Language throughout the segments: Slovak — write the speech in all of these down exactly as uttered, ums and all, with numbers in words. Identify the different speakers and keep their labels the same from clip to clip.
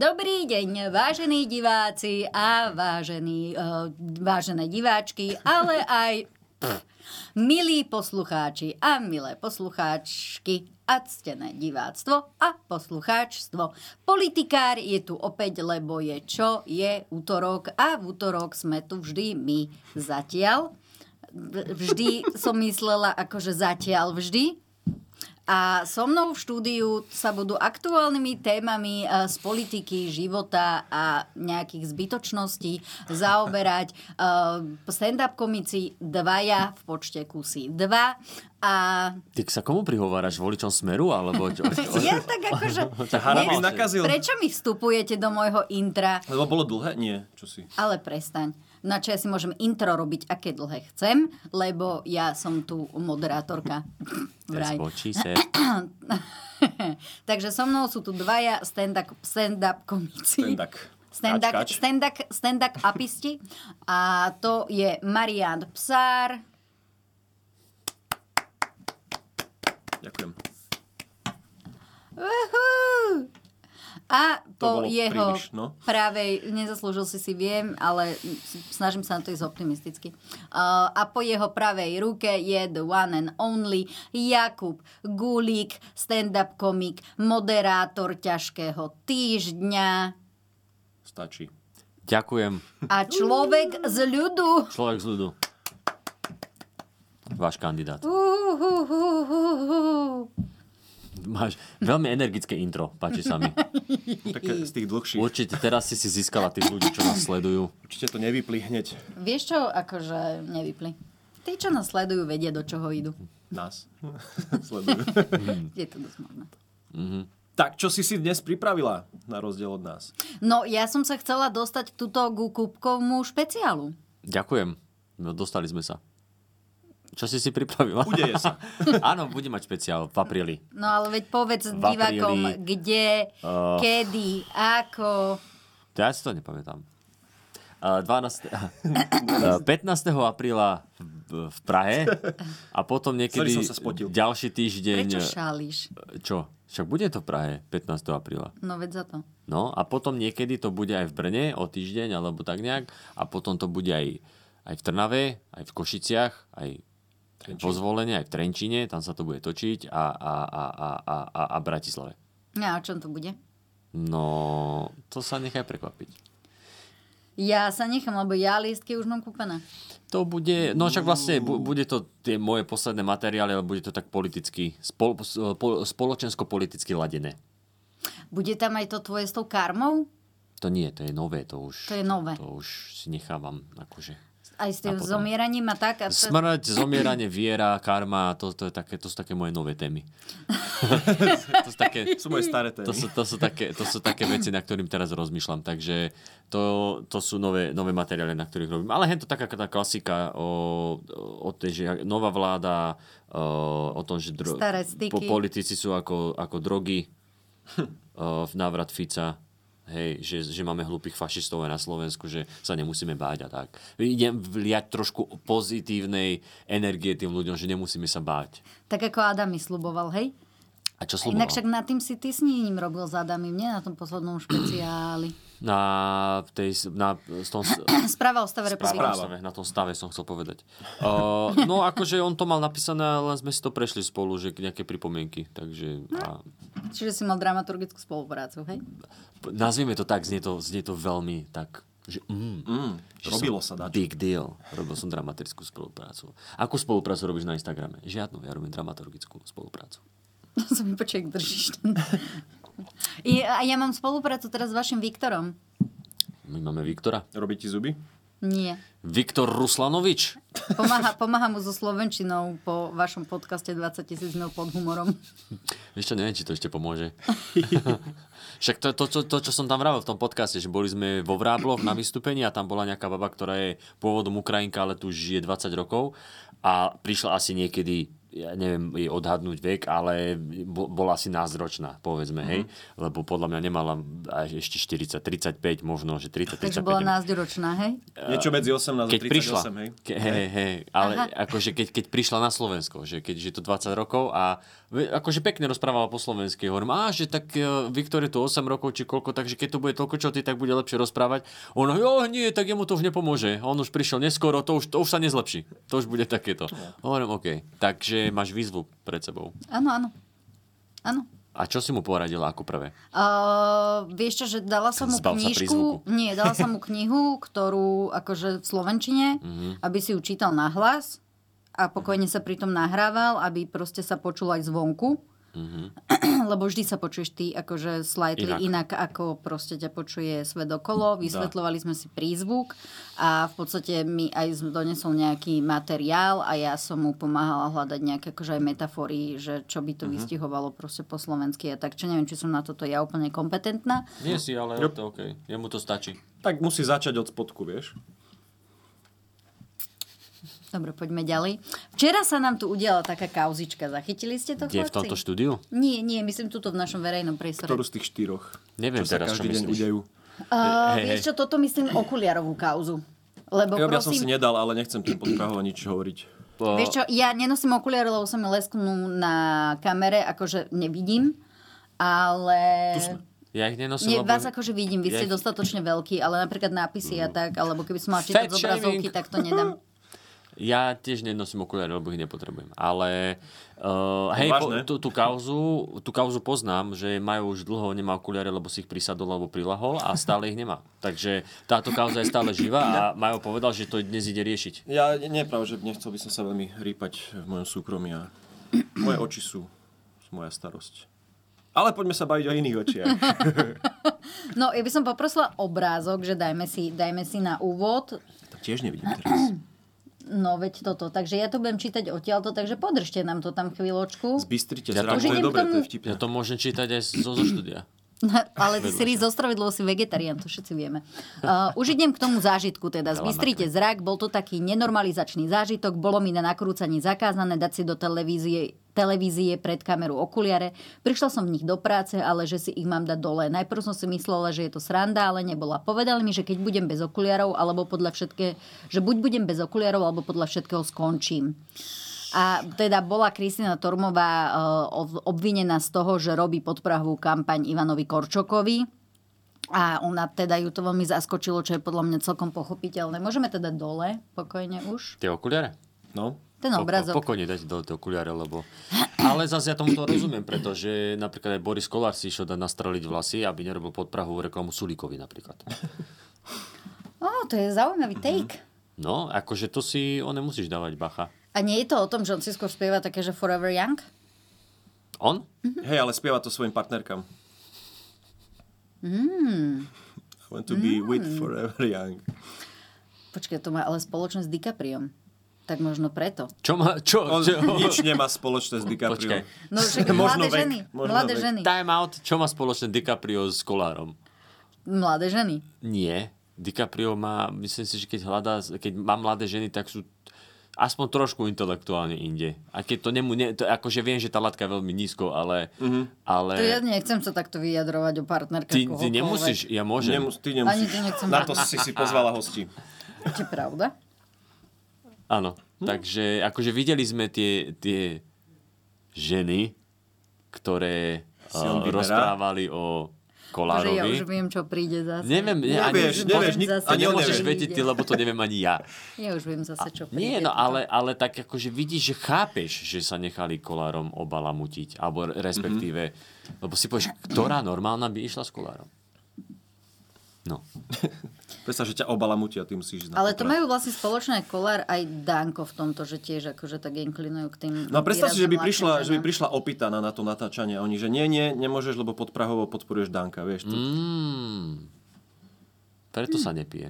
Speaker 1: Dobrý deň, vážení diváci a vážení, uh, vážené diváčky, ale aj pff, milí poslucháči a milé poslucháčky a ctené diváctvo a poslucháčstvo. Politikár je tu opäť, lebo je čo? Je útorok a v útorok sme tu vždy my zatiaľ. Vždy som myslela, akože zatiaľ vždy. A so mnou v štúdiu sa budú aktuálnymi témami z politiky, života a nejakých zbytočností zaoberať stand-up komici dvaja v počte kusy dva. A...
Speaker 2: Ty sa komu prihováraš? Voličom Smeru? Alebo čo?
Speaker 1: Ja tak akože...
Speaker 3: nakazil.
Speaker 1: Prečo mi vstupujete do môjho intra?
Speaker 3: Lebo bolo dlhé? Nie, čo si?
Speaker 1: Ale prestaň. No čo ja si môžem intro robiť, aké dlhé chcem, lebo ja som tu moderátorka. Vraj. Takže so mnou sú tu dvaja stand-up, stand-up komici.
Speaker 3: Stand-up.
Speaker 1: Stand-up, stand-up, stand-up apisti. A to je Marián Psár.
Speaker 3: Ďakujem.
Speaker 1: Uhú. A po
Speaker 3: bolo
Speaker 1: jeho
Speaker 3: príliš, no.
Speaker 1: pravej, nezaslúžil si si, viem, ale snažím sa na to ísť optimisticky. Uh, a po jeho pravej ruke je the one and only Jakub Gulík, stand-up komik, moderátor ťažkého týždňa.
Speaker 3: Stačí.
Speaker 2: Ďakujem.
Speaker 1: A človek z ľudu.
Speaker 2: Človek z ľudu. Váš kandidát.
Speaker 1: Uhuhuhuhu.
Speaker 2: Máš veľmi energické intro, páči sa mi.
Speaker 3: Také z tých dlhších.
Speaker 2: Určite teraz si si získala tých ľudí, čo nás sledujú.
Speaker 3: Určite to nevyplí hneď.
Speaker 1: Vieš čo, akože nevypli. Tí, čo nás sledujú, vedia, do čoho idú.
Speaker 3: Nás. Sledujú.
Speaker 1: Je to dosť možné.
Speaker 2: Mhm.
Speaker 3: Tak, čo si si dnes pripravila, na rozdiel od nás?
Speaker 1: No, ja som sa chcela dostať tuto ku kúbkovmu špeciálu.
Speaker 2: Ďakujem. No, dostali sme sa. Čo si si pripravila?
Speaker 3: Udeje sa.
Speaker 2: Áno, bude mať špeciál v apríli.
Speaker 1: No ale veď povedz
Speaker 2: V
Speaker 1: divákom,
Speaker 2: apríli,
Speaker 1: kde,
Speaker 2: uh,
Speaker 1: kedy, ako...
Speaker 2: Ja si to nepamätám. Uh, dvanásteho Uh, pätnásteho apríla v, v Prahe a potom niekedy
Speaker 3: Sorry, som sa spotil.
Speaker 2: ďalší týždeň...
Speaker 1: Prečo šálíš?
Speaker 2: Čo? Však bude to v Prahe pätnásteho apríla.
Speaker 1: No veď za to.
Speaker 2: No a potom niekedy to bude aj v Brne o týždeň alebo tak nejak a potom to bude aj, aj v Trnave, aj v Košiciach, aj po Zvolenie, aj v Trenčíne, tam sa to bude točiť a, a, a, a, a, a, a Bratislave.
Speaker 1: No a o čom to bude?
Speaker 2: No, to sa nechaj prekvapiť.
Speaker 1: Ja sa nechám, lebo ja lístky už mám kúpené.
Speaker 2: To bude, no však vlastne bu, bude to tie moje posledné materiály, ale bude to tak politicky, spol, spol, spoločensko-politicky ladené.
Speaker 1: Bude tam aj to tvoje s tou karmou?
Speaker 2: To nie, to je nové, to už...
Speaker 1: To je nové.
Speaker 2: To už si nechávam, akože...
Speaker 1: Aj s tým zomieraním a tak? A to...
Speaker 2: Smrť, zomieranie, viera, karma, to, to, je také, to sú také moje nové témy. to sú také,
Speaker 3: sú moje staré témy.
Speaker 2: To sú, to, sú také, to sú také veci, na ktorým teraz rozmýšľam. Takže to, to sú nové, nové materiály, na ktorých robím. Ale je to taká tá klasika o, o tej, že nová vláda, o, o tom, že dro, po, politici sú ako, ako drogy, o, návrat Fica. Hej, že, že máme hlúpych fašistov aj na Slovensku, že sa nemusíme báť a tak. Idem vliať trošku pozitívnej energie tým ľuďom, že nemusíme sa báť.
Speaker 1: Tak ako Adam mi sľuboval, hej?
Speaker 2: A čo sľuboval?
Speaker 1: Inak však na tým si ty s ním robil s Adamom, nie? Na tom poslednom špeciáli.
Speaker 2: Na tej... Na, tom,
Speaker 1: Správa o stave republiky.
Speaker 2: Správa, na tom stave som chcel povedať. Uh, no akože on to mal napísané, len sme si to prešli spolu, že nejaké pripomienky. Takže... A...
Speaker 1: Čiže si mal dramaturgickú spoluprácu, hej?
Speaker 2: Nazvime to tak, znie to, znie to veľmi tak... Že, mm,
Speaker 3: mm, že robilo sa dať.
Speaker 2: Big deal. Robil som dramaturgickú spoluprácu. Akú spoluprácu robíš na Instagrame? Žiadnu, ja robím dramaturgickú spoluprácu.
Speaker 1: To som mi počkaj, držíš ten... A ja mám spoluprácu teraz s vašim Viktorom.
Speaker 2: My máme Viktora.
Speaker 3: Robí ti zuby?
Speaker 1: Nie.
Speaker 2: Viktor Ruslanovič.
Speaker 1: Pomáha, pomáha mu so slovenčinou po vašom podcaste dvadsať tisíc mil pod humorom.
Speaker 2: Vieš čo, neviem, či to ešte pomôže. Však to, to, to, to, čo som tam vravil v tom podcaste, že boli sme vo Vrábloch na vystúpení a tam bola nejaká baba, ktorá je pôvodom Ukrajinka, ale tu žije dvadsať rokov a prišla asi niekedy ja neviem jej odhadnúť vek, ale bo, bola asi násročná, povedzme, mm-hmm. hej, lebo podľa mňa nemala až ešte štyridsať, tridsaťpäť, možno, že tridsať,
Speaker 1: Takže
Speaker 2: tridsaťpäť.
Speaker 1: bola násročná, hej?
Speaker 3: Niečo medzi osemnásť a
Speaker 2: keď prišla,
Speaker 3: tridsaťosem, hej?
Speaker 2: Ke, hej, hej, ale akože keď, keď prišla na Slovensko, že keď je to dvadsať rokov a akože pekne rozprávala po slovensky, hovorím, a že tak Viktor je tu osem rokov či koľko, takže keď to bude toľko čo ty, tak bude lepšie rozprávať. Ono, jo, nie, tak jemu to už nepomôže. On už prišiel neskoro, to už, to už sa nezlepší. To už bude takéto. Hovorím, OK. Takže máš výzvu pred sebou.
Speaker 1: Áno, áno. Áno.
Speaker 2: A čo si mu poradila ako prvé?
Speaker 1: Uh, vieš čo, že dala som mu
Speaker 2: Zbav sa
Speaker 1: knižku, nie, dala som mu knihu, ktorú akože v slovenčine, mm-hmm. aby si ju čítal nahlas a pokojne sa pritom nahrával, aby proste sa počul aj zvonku. Mm-hmm. Lebo vždy sa počuješ ty akože slightly inak. inak, ako proste ťa počuje svet okolo. Vysvetľovali sme si prízvuk a v podstate mi aj donesol nejaký materiál a ja som mu pomáhala hľadať nejaké akože aj metafory, že čo by to mm-hmm. vystihovalo proste po slovensky a tak, čo neviem, či som na toto ja úplne kompetentná.
Speaker 2: Nie si, ale je to OK. Jemu to stačí.
Speaker 3: Tak musí začať od spodku, vieš?
Speaker 1: Dobre, poďme ďalej. Včera sa nám tu udiala taká kauzička. Zachytili ste to,
Speaker 2: Kde,
Speaker 1: chlapci?
Speaker 2: v tomto štúdiu?
Speaker 1: Nie, nie, myslím tuto v našom verejnom priestore.
Speaker 3: Ktorú z tých štyroch?
Speaker 2: Neviem
Speaker 3: čo
Speaker 2: teraz,
Speaker 3: sa
Speaker 2: čo
Speaker 3: každý deň
Speaker 2: myslíš.
Speaker 3: udejú.
Speaker 1: Uh,
Speaker 2: Hej,
Speaker 1: vieš čo, toto myslím okuliarovú kauzu. Lebo
Speaker 3: Ja, ja som
Speaker 1: prosím...
Speaker 3: si nedal, ale nechcem tým podprahovať nič hovoriť.
Speaker 2: Po...
Speaker 1: Vieš čo, ja nenosím okuliare, lebo sa mi lesknú na kamere, akože nevidím, ale...
Speaker 2: Ja ich nenosím,
Speaker 1: Nie,
Speaker 2: lebo...
Speaker 1: vás akože vidím, vy
Speaker 2: ja
Speaker 1: ste
Speaker 2: ich...
Speaker 1: dostatočne veľký, ale napríklad nápisy a tak, alebo keby som mala čítať z obrazovky, tak to nedám.
Speaker 2: Ja tiež nenosím okuliare, lebo ich nepotrebujem. Ale uh, hej, po, tú, tú, kauzu, tú kauzu poznám, že majú už dlho, nemá okuliare, lebo si ich prisadol alebo prilahol a stále ich nemá. Takže táto kauza je stále živá a Majo povedal, že to dnes ide riešiť.
Speaker 3: Ja nie je pravda, že nechcel by som sa veľmi rýpať v mojom súkromí a moje oči sú moja starosť. Ale poďme sa baviť o iných očiach.
Speaker 1: No, ja by som poprosila obrázok, že dajme si, dajme si na úvod.
Speaker 3: To tiež nevidím teraz.
Speaker 1: No, veď toto. Takže ja to budem čítať odtiaľto, takže podržte nám to tam chvíľočku.
Speaker 3: Zbystrite
Speaker 2: Ja
Speaker 3: zrak,
Speaker 2: to-
Speaker 3: to je
Speaker 1: Už idem
Speaker 3: dobré,
Speaker 1: k tomu-
Speaker 3: to je vtipné.
Speaker 2: Ja to môžem čítať aj zo, zo štúdia.
Speaker 1: Ale ty si zo stravidlo si vegetarián, to všetci vieme. Uh, už idem k tomu zážitku teda. Zbystrite zrak, bol to taký nenormalizačný zážitok, bolo mi na nakrúcaní zakázané dať si do televízie, televízie pred kameru okuliare. Prišla som v nich do práce, ale že si ich mám dať dole. Najprv som si myslela, že je to sranda, ale nebola. Povedali mi, že keď budem bez okuliarov, alebo podľa všetkého, že buď budem bez okuliarov, alebo podľa všetkého skončím. A teda bola Kristina Tormová obvinená z toho, že robí podprahovú kampaň Ivanovi Korčokovi. A ona teda ju to veľmi zaskočilo, čo je podľa mňa celkom pochopiteľné. Môžeme teda dole, pokojne už.
Speaker 2: Tie okuliare?
Speaker 3: No.
Speaker 1: Ten obrázok.
Speaker 2: Po, pokojne dajte dole tie okuliare, lebo... Ale zase ja tomu to rozumiem, pretože napríklad aj Boris Kollár si išiel dať nastreliť vlasy, aby nerobil podprahovú reklamu Sulíkovi napríklad.
Speaker 1: Ó, to je zaujímavý take.
Speaker 2: No, akože to si on nemusíš dávať bacha.
Speaker 1: A nie je to o tom, že on si skôr spieva také, že Forever Young?
Speaker 2: On?
Speaker 3: Hej, ale spieva to svojim partnerkám.
Speaker 1: Mm.
Speaker 3: I want to be with Forever Young.
Speaker 1: Počkaj, to má ale spoločné s DiCapriom. Tak možno preto.
Speaker 2: Čo má... Čo?
Speaker 3: On
Speaker 2: čo?
Speaker 3: nič nemá spoločné s DiCaprio.
Speaker 2: Počkaj.
Speaker 1: No však
Speaker 3: Možno
Speaker 1: mladé
Speaker 3: vek,
Speaker 1: ženy.
Speaker 3: možno
Speaker 1: Mladé
Speaker 3: vek.
Speaker 1: ženy.
Speaker 2: Time out. Čo má spoločné DiCaprio s Kollárom?
Speaker 1: Mladé ženy.
Speaker 2: Nie. DiCaprio má, myslím si, že keď hľadá, keď má mladé ženy, tak sú aspoň trošku intelektuálne inde. A keď to nemu, ne, to, akože viem, že tá latka je veľmi nízko, ale... Mm-hmm. ale...
Speaker 1: To ja nechcem sa takto vyjadrovať o partnerkách
Speaker 2: Ty, ty
Speaker 1: kohokoľvek.
Speaker 2: nemusíš, ja môžem.
Speaker 3: Nemus, ty nemusíš.
Speaker 1: Ani to nechcem.
Speaker 3: Na to si si pozvala hostí.
Speaker 1: To je pravda.
Speaker 2: Áno. Hm? Takže akože videli sme tie, tie ženy, ktoré
Speaker 3: on
Speaker 2: uh,
Speaker 3: vyberá?
Speaker 2: rozprávali o
Speaker 1: Bože, ja
Speaker 2: Kollárovi.
Speaker 1: už viem, čo príde zase.
Speaker 2: Neviem, ne,
Speaker 3: Nevieš,
Speaker 2: ani,
Speaker 3: nevieš,
Speaker 1: nik-
Speaker 2: to
Speaker 1: ani on
Speaker 2: nemôžeš
Speaker 1: nevie.
Speaker 2: vedieť ty, lebo to neviem ani ja.
Speaker 1: Ja už viem zase, čo príde.
Speaker 2: Nie, no ale, ale tak akože vidíš, že chápeš, že sa nechali Kollárom obalamutiť, alebo respektíve, mm-hmm. lebo si povieš, ktorá normálna by išla s Kollárom? No.
Speaker 3: Predstav, že ťa obalamutia, ty musíš ísť na
Speaker 1: Ale to
Speaker 3: potrat.
Speaker 1: majú vlastne spoločné Kollár aj Danko v tomto, že tiež akože tak inklinujú k tým...
Speaker 3: No a predstav si, že by
Speaker 1: výrazom
Speaker 3: prišla,
Speaker 1: mladším
Speaker 3: že by
Speaker 1: ženám.
Speaker 3: prišla opýtaná na to natáčanie a oni, že nie, nie, nemôžeš, lebo pod Prahovo podporuješ Danka, vieš. To...
Speaker 2: Mm. Preto sa nepije.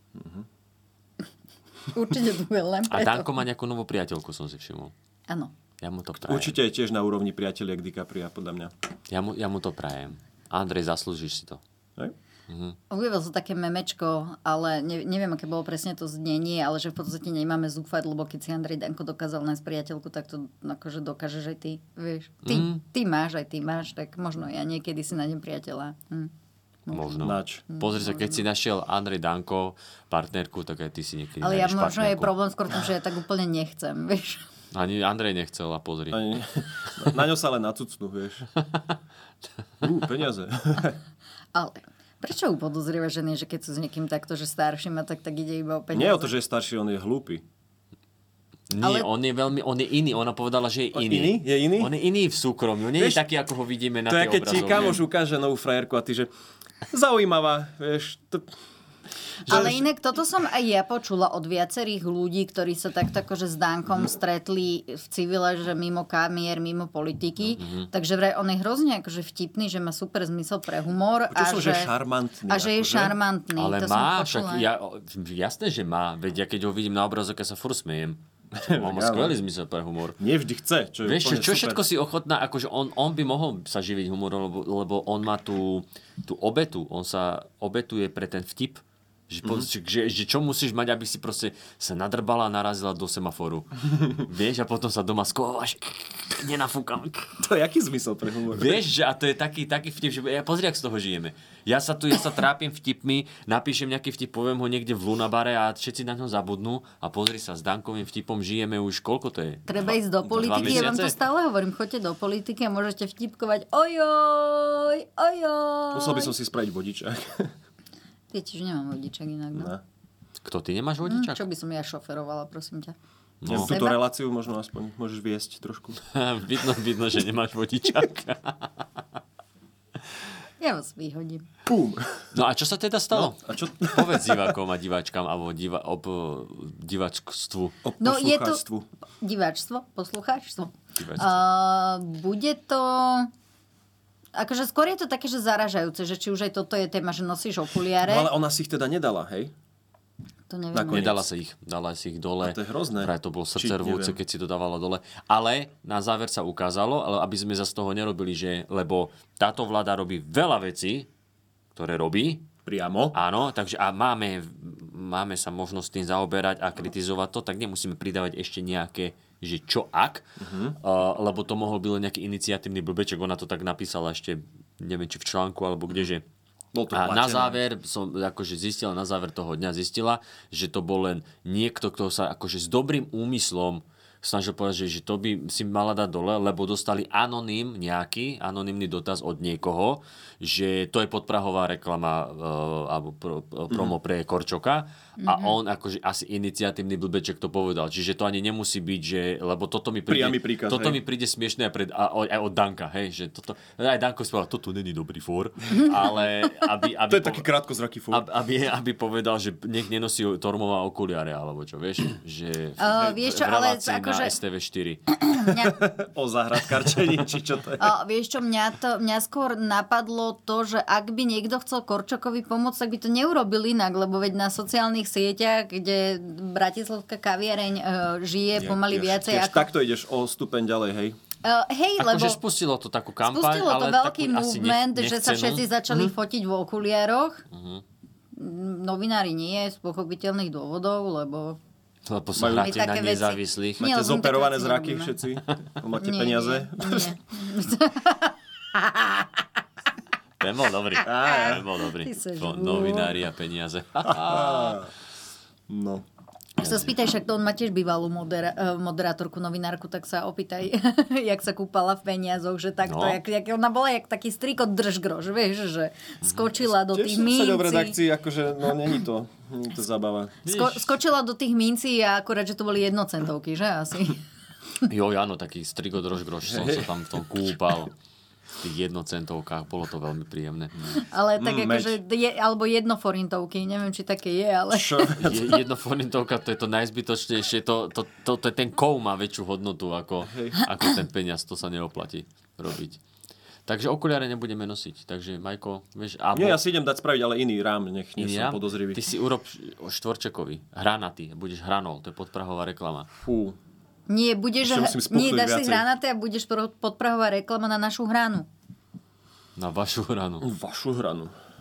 Speaker 1: Určite to bude len
Speaker 2: A
Speaker 1: preto.
Speaker 2: Danko má nejakú novú priateľku, som si všimol.
Speaker 1: Áno.
Speaker 2: Ja mu to prajem.
Speaker 3: Určite je tiež na úrovni priateliek DiCapria, podľa mňa.
Speaker 2: Ja mu, ja mu to prajem. Andrej, zaslúžiš si to.
Speaker 3: Hej?
Speaker 2: Mhm.
Speaker 1: Objavil sa také memečko, ale ne, neviem, aké bolo presne to znenie, ale že v podstate nemáme zúfať, lebo keď si Andrej Danko dokázal nájsť priateľku, tak to akože dokážeš aj ty, vieš. Ty,
Speaker 2: Mm.
Speaker 1: ty máš, aj ty máš, tak možno ja niekedy si nájdem priateľa. Hm.
Speaker 2: Možno.
Speaker 3: Nač.
Speaker 2: Pozri sa, keď si našiel Andrej Danko partnerku, tak aj ty si niekedy
Speaker 1: Ale ja
Speaker 2: nájdeš
Speaker 1: možno je
Speaker 2: partnerku.
Speaker 1: problém skôr v tom, že ja tak úplne nechcem, vieš.
Speaker 2: Ani Andrej nechcel a pozri.
Speaker 3: Ani, na ňo sa len nacucnú, vieš. Ú, peniaze.
Speaker 1: Ale prečo ju podozrieva ženy, že keď sú s niekým takto, že starším a tak, tak ide iba o peniaze?
Speaker 3: Nie o to, že je starší, on je hlúpy.
Speaker 2: Nie,
Speaker 1: Ale-
Speaker 2: on je veľmi, on je iný. Ona povedala, že je
Speaker 3: On
Speaker 2: iný.
Speaker 3: iný? Je iný?
Speaker 2: On je iný v súkromí. On nie je
Speaker 3: Vieš,
Speaker 2: taký, ako ho vidíme na
Speaker 3: To je,
Speaker 2: tej
Speaker 3: keď ti
Speaker 2: obrazovke.
Speaker 3: kamoš ukáže novú frajerku a ty, že zaujímavá, vieš. To...
Speaker 1: Ale inak toto som aj ja počula od viacerých ľudí, ktorí sa takto akože s Dankom stretli v civile, že mimo kamier, mimo politiky.
Speaker 2: Mhm.
Speaker 1: Takže vraj on je hrozne akože vtipný, že má super zmysel pre humor.
Speaker 3: Počul
Speaker 1: a
Speaker 3: som, že je šarmantný,
Speaker 1: A že je
Speaker 3: akože.
Speaker 1: šarmantný.
Speaker 2: Ale
Speaker 1: to som
Speaker 2: má,
Speaker 1: počula.
Speaker 2: však ja, jasné, že má. Veď ja keď ho vidím na obrazovke, sa furt smejem. On má
Speaker 3: áno.
Speaker 2: skvelý zmysel pre humor.
Speaker 3: Nie vždy chce, čo je
Speaker 2: Vieš, čo,
Speaker 3: úplne
Speaker 2: čo
Speaker 3: super.
Speaker 2: všetko si ochotná, akože on, on by mohol sa živiť humorom, lebo, lebo on má tú, tú obetu, on sa obetuje pre ten vtip, že,
Speaker 3: Mhm.
Speaker 2: mm. že, že, že čo musíš mať, aby si proste sa nadrbala a narazila do semaforu. Vieš, a potom sa doma skováš, nenafúkam.
Speaker 3: To je aký zmysel pre humor?
Speaker 2: Vieš, že a to je taký, taký vtip, že ja pozri, ak z toho žijeme. Ja sa tu, ja sa trápim vtipmi, napíšem nejaký vtip, poviem ho niekde v Lunabare a všetci na ňo zabudnú a pozri sa, s Dankovým vtipom žijeme už, koľko to je?
Speaker 1: Treba ísť do
Speaker 2: Dva
Speaker 1: politiky, ja vám to
Speaker 2: mesiace?
Speaker 1: stále hovorím, choďte do politiky a môžete vtipkovať ojoj, ojoj.
Speaker 3: Musel by som si spraviť vodičák.
Speaker 1: Viete, že nemám vodičak inak, no.
Speaker 3: No.
Speaker 2: Kto, ty nemáš
Speaker 1: Hm,
Speaker 2: vodičak?
Speaker 1: čo by som ja šoferovala, prosím ťa.
Speaker 3: No. Túto
Speaker 1: Seba?
Speaker 3: reláciu možno aspoň môžeš viesť trošku.
Speaker 2: vidno, vidno, že nemáš vodičák.
Speaker 1: Ja vás vyhodím.
Speaker 3: Pum.
Speaker 2: No a čo sa teda stalo?
Speaker 3: A čo?
Speaker 2: Povedz divákom a diváčkam alebo diva, ob, diváčstvu.
Speaker 3: O
Speaker 1: No je to
Speaker 3: poslucháčstvu.
Speaker 1: diváčstvo, poslucháčstvo.
Speaker 2: Diváčstvo.
Speaker 1: Uh, bude to... Akože skôr je to také, že zaražajúce, že či už aj toto je téma, že nosíš okuliare.
Speaker 3: No ale ona si ich teda nedala, hej?
Speaker 1: To neviem.
Speaker 3: Nakoniec.
Speaker 2: Nedala sa ich, dala si ich dole.
Speaker 3: A to je hrozné.
Speaker 2: Práve to bolo
Speaker 3: Či-
Speaker 2: srdcervúce,
Speaker 3: neviem.
Speaker 2: keď si to dávala dole. Ale na záver sa ukázalo, ale aby sme za z toho nerobili, že, lebo táto vláda robí veľa vecí, ktoré robí,
Speaker 3: Priamo.
Speaker 2: áno, takže a máme, máme sa možnosť tým zaoberať a kritizovať to, tak nemusíme pridávať ešte nejaké, že čo ak, uh-huh. uh, lebo to mohol byť len nejaký iniciatívny blbeček, ona to tak napísala ešte, neviem, či v článku, alebo kdeže.
Speaker 3: Bol to
Speaker 2: A na
Speaker 3: platené.
Speaker 2: záver som akože zistila, na záver toho dňa zistila, že to bol len niekto, kto sa akože s dobrým úmyslom snažil povedať, že, že to by si mala dať dole, lebo dostali anonym nejaký, anonymný dotaz od niekoho, že to je podprahová reklama uh, alebo pro, uh, promo mm-hmm. pre Korčoka a on akože asi iniciatívny blbeček to povedal. Čiže to ani nemusí byť, že, lebo toto mi príde,
Speaker 3: Priamy príkaz,
Speaker 2: toto
Speaker 3: hej.
Speaker 2: mi príde smiešné aj, pred, a, aj od Danka, hej, že toto, aj Danko si povedal, toto není dobrý fór, ale aby, aby
Speaker 3: To je
Speaker 2: po-
Speaker 3: taký krátkozraký fúr.
Speaker 2: Ab- aby, aby povedal, že nech nenosí Tormová okuliare, alebo čo, vieš? Že v,
Speaker 1: Uh, vieš čo,
Speaker 2: v
Speaker 1: ale
Speaker 2: relácii
Speaker 1: akože-
Speaker 2: na es té vé štyri.
Speaker 1: Mňa,
Speaker 3: O záhradkarčení, či čo to je.
Speaker 1: uh, vieš čo, mňa, to, mňa skôr napadlo to, že ak by niekto chcel Korčokovi pomôcť, tak by to neurobil inak, lebo veď na sociálnych sieťach, kde Bratislavská kaviareň uh, žije pomaly
Speaker 3: Tiež-
Speaker 1: viacej
Speaker 3: tiež
Speaker 1: ako...
Speaker 3: Takto ideš o stupeň ďalej, hej.
Speaker 1: Uh, hej, lebo...
Speaker 2: Akože spustilo to takú kampaň,
Speaker 1: Spustilo to
Speaker 2: ale
Speaker 1: veľký
Speaker 2: takú asi
Speaker 1: movement,
Speaker 2: nech-
Speaker 1: že sa
Speaker 2: nechcenú.
Speaker 1: všetci začali
Speaker 3: Mhm.
Speaker 1: fotiť v okuliároch.
Speaker 2: Mhm.
Speaker 1: Novinári nie, z pochopiteľných dôvodov, lebo...
Speaker 2: Lebo sa
Speaker 3: Majú-
Speaker 2: hráte
Speaker 1: My
Speaker 2: na
Speaker 1: také veci-
Speaker 2: nezávislých.
Speaker 1: Nie,
Speaker 3: Máte
Speaker 1: lebo my
Speaker 3: zoperované
Speaker 1: také veci
Speaker 3: zraky
Speaker 1: nerobíme.
Speaker 3: všetci? Máte
Speaker 1: Nie,
Speaker 3: peniaze?
Speaker 1: Nie, nie.
Speaker 2: Ten bol dobrý.
Speaker 3: Á,
Speaker 2: Ten bol dobrý.
Speaker 1: Ty seš
Speaker 2: Po-
Speaker 1: vú.
Speaker 2: Novinári a peniaze.
Speaker 3: No.
Speaker 1: Sa spýtaj, však to on má tiež bývalú modera- eh, moderátorku, novinárku, tak sa opýtaj, jak sa kúpala v peniazoch, že takto,
Speaker 2: No.
Speaker 1: jak, jak ona bola jak taký striko držgrož, vieš, že skočila do
Speaker 3: Tiež
Speaker 1: tých
Speaker 3: som sedel v
Speaker 1: mincí.
Speaker 3: redakcii, akože, no není to, není to zabava.
Speaker 1: Sko- skočila do tých mincí a akurát, že to boli jednocentovky, že asi?
Speaker 2: Jo, áno, taký strigodrož grož som sa tam v tom kúpal. V tých jednocentovkách, bolo to veľmi príjemné.
Speaker 1: Ale tak
Speaker 3: Mm,
Speaker 1: akože, je, alebo jednoforintovky, neviem, či také je, ale...
Speaker 3: Čo?
Speaker 2: Je, jednoforintovka, to je to najzbytočnejšie, to, to, to, to je ten kov má väčšiu hodnotu ako, ako ten peniaz, to sa neoplatí robiť. Takže okuliare nebudeme nosiť, takže Majko, vieš... Abo,
Speaker 3: Nie, ja si idem dať spraviť, ale iný rám, nech nie
Speaker 2: iný
Speaker 3: som
Speaker 2: ja?
Speaker 3: podozrivý.
Speaker 2: Ty si urob štvorčekový, hranatý, budeš hranol, to je podprahová reklama.
Speaker 3: Fú.
Speaker 1: Nie, budeš,
Speaker 3: Ešte musím spuchnúť
Speaker 1: nie, dáš si
Speaker 3: viacej.
Speaker 1: hranaté a budeš pro- podprahová reklama na našu hranu.
Speaker 2: Na vašu hranu.
Speaker 3: Vašu hranu.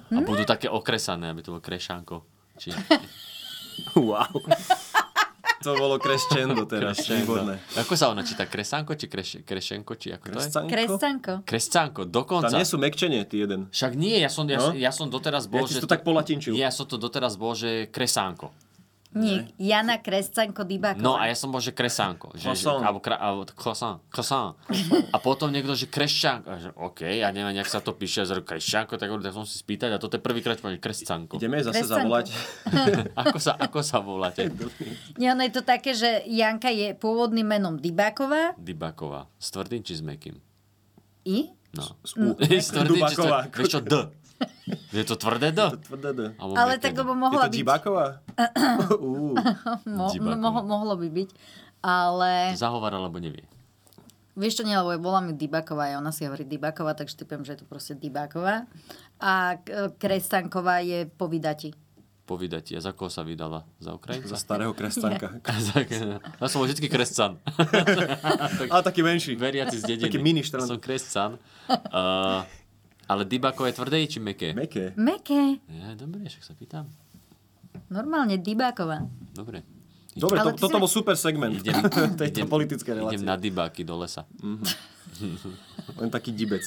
Speaker 2: A budú také okresané, aby to bolo krešánko. Či...
Speaker 3: Wow. To bolo crescendo teraz.
Speaker 2: Krešenko.
Speaker 3: Výborné.
Speaker 2: Ako sa ona číta? Kresanko či kreš, krešenko? Či ako to je?
Speaker 3: Krescanko?
Speaker 1: Kresťanko.
Speaker 2: Kresťanko, dokonca.
Speaker 3: Tam nie sú mekčenie, ty jeden.
Speaker 2: Však nie, ja som, ja,
Speaker 3: No?
Speaker 2: ja som doteraz bol,
Speaker 3: Ja ti
Speaker 2: že...
Speaker 3: to tak polatinčil.
Speaker 2: Ja som to doteraz bol, že kresánko.
Speaker 1: Nie, Jana Kresťanko Dybáková.
Speaker 2: No a ja som bol, že kresánko. Že, že,
Speaker 3: Croissant.
Speaker 2: alebo, kra, alebo croissant, croissant. A potom niekto, že krešťanko. A že OK, ja neviem, jak sa to píše, že krešťanko, tak, tak som si spýtať a toto je prvýkrát, že kresťanko.
Speaker 3: Ideme zase
Speaker 1: Kresťanko.
Speaker 3: zavolať.
Speaker 2: Ako sa, ako sa voláte?
Speaker 1: Nie, ono je to také, že Janka je pôvodným menom Dybáková.
Speaker 2: Dybáková. S tvrdým či s mäkkým?
Speaker 1: I?
Speaker 2: No.
Speaker 3: S U.
Speaker 2: S tvrdým či s
Speaker 3: Dubáková.
Speaker 2: tvrdým? Vieš čo, D? Je to tvrdé D?
Speaker 3: Tvrdé D.
Speaker 2: Alebo
Speaker 1: Ale
Speaker 2: mäkké
Speaker 1: tak
Speaker 2: D?
Speaker 1: lebo
Speaker 3: Je
Speaker 1: mohla
Speaker 3: to
Speaker 1: byť...
Speaker 3: Dibáková? Uú.
Speaker 1: Mo,
Speaker 2: Dybáková.
Speaker 1: mohlo, mohlo by byť. Ale...
Speaker 2: Zahovára, lebo nevie.
Speaker 1: Vieš čo, nie, lebo volám ju Dybáková a ona si hovorí Dybáková, takže typujem, že je to proste Dybáková. A k- Kresťanková je po vydati.
Speaker 2: Povídať, a za koho sa vydala? Za Ukrajinca?
Speaker 3: Za starého kresťanka.
Speaker 2: Ja som bol vždycky kresťan.
Speaker 3: Ale taký menší.
Speaker 2: Veriaci z dediny.
Speaker 3: Taký mini štrant.
Speaker 2: Som kresťan. Uh, ale Dybáko je tvrdé či mäkké?
Speaker 3: Meké.
Speaker 1: Meké.
Speaker 2: Ja, dobre, však sa pýtam.
Speaker 1: Normálne Dybáková.
Speaker 2: Dobre.
Speaker 3: Dobre,
Speaker 1: Ale
Speaker 3: to,
Speaker 1: ty
Speaker 3: toto
Speaker 1: si-
Speaker 3: bol super segment
Speaker 2: Idem,
Speaker 3: tejto politické relácie.
Speaker 2: idem na Dybáky do lesa.
Speaker 3: Len taký dibec.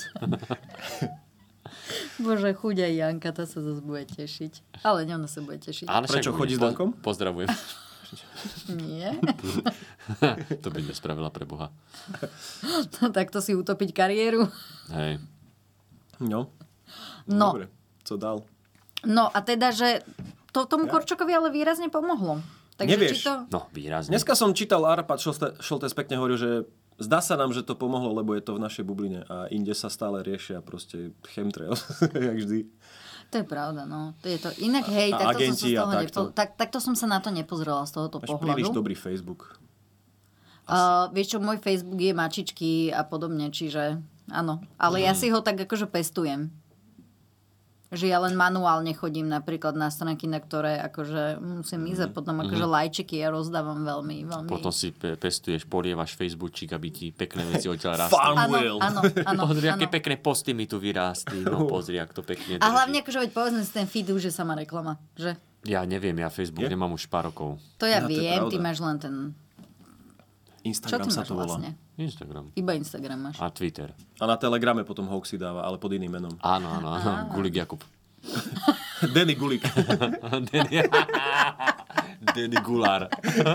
Speaker 1: Bože, chudia Janka, tá sa zase bude tešiť. Ale nie, ona sa bude tešiť.
Speaker 2: Ale však
Speaker 3: Prečo,
Speaker 2: bude.
Speaker 3: chodí s Dankom?
Speaker 2: Po, pozdravujem.
Speaker 1: Nie.
Speaker 2: To by nespravila pre Boha.
Speaker 1: Takto si utopiť kariéru.
Speaker 2: Hej.
Speaker 3: No.
Speaker 1: No.
Speaker 3: Dobre, co dal?
Speaker 1: No a teda, že to tomu Korčokovi ale výrazne pomohlo. Takže
Speaker 3: Nevieš.
Speaker 1: či to...
Speaker 2: No, výrazne.
Speaker 3: Dneska som čítal Arpad Šoltés pekne hovoril, že zdá sa nám, že to pomohlo, lebo je to v našej bubline a inde sa stále riešia proste chemtrails, jak vždy.
Speaker 1: To je pravda, no. To je to. Inak, hej,
Speaker 3: A
Speaker 1: takto som, sa
Speaker 3: agenti
Speaker 1: z
Speaker 3: a
Speaker 1: toho
Speaker 3: takto.
Speaker 1: nepo... tak, takto som sa na to nepozrela z tohoto
Speaker 3: Máš príliš
Speaker 1: pohľadu.
Speaker 3: dobrý Facebook.
Speaker 1: Uh, vieš čo, môj Facebook je mačičky a podobne, čiže áno. Ale ja si ho tak akože pestujem. Že ja len manuálne chodím napríklad na stránky, na ktoré akože musím ísť a potom akože lajčiky ja rozdávam veľmi, veľmi.
Speaker 2: Potom si pe- pestuješ, polievaš Facebookčík, aby ti pekné veci odtiaľ
Speaker 3: Farm
Speaker 2: rastli.
Speaker 1: Áno,
Speaker 3: Will.
Speaker 1: áno, áno.
Speaker 2: Pozri, aké
Speaker 1: áno.
Speaker 2: pekné posty mi tu vyrástli. No pozri, ak to pekne
Speaker 1: A
Speaker 2: drží.
Speaker 1: hlavne akože veď povedzme si ten feed už je sama reklama, že?
Speaker 2: Ja neviem, ja Facebook
Speaker 3: Je?
Speaker 2: nemám už pár rokov.
Speaker 1: To ja
Speaker 3: No, to je
Speaker 1: viem, ty
Speaker 3: pravda.
Speaker 1: máš len ten... Čo
Speaker 3: Instagram
Speaker 1: ty
Speaker 3: sa
Speaker 1: máš
Speaker 3: to volá.
Speaker 1: vlastne?
Speaker 2: Instagram.
Speaker 1: Iba Instagram máš.
Speaker 2: A Twitter.
Speaker 3: A na Telegrame potom hoaxy dáva, ale pod iným menom.
Speaker 2: Áno, áno, áno. Gulik Jakub.
Speaker 3: Danny Gulik.
Speaker 2: Denny, Denny Gulár.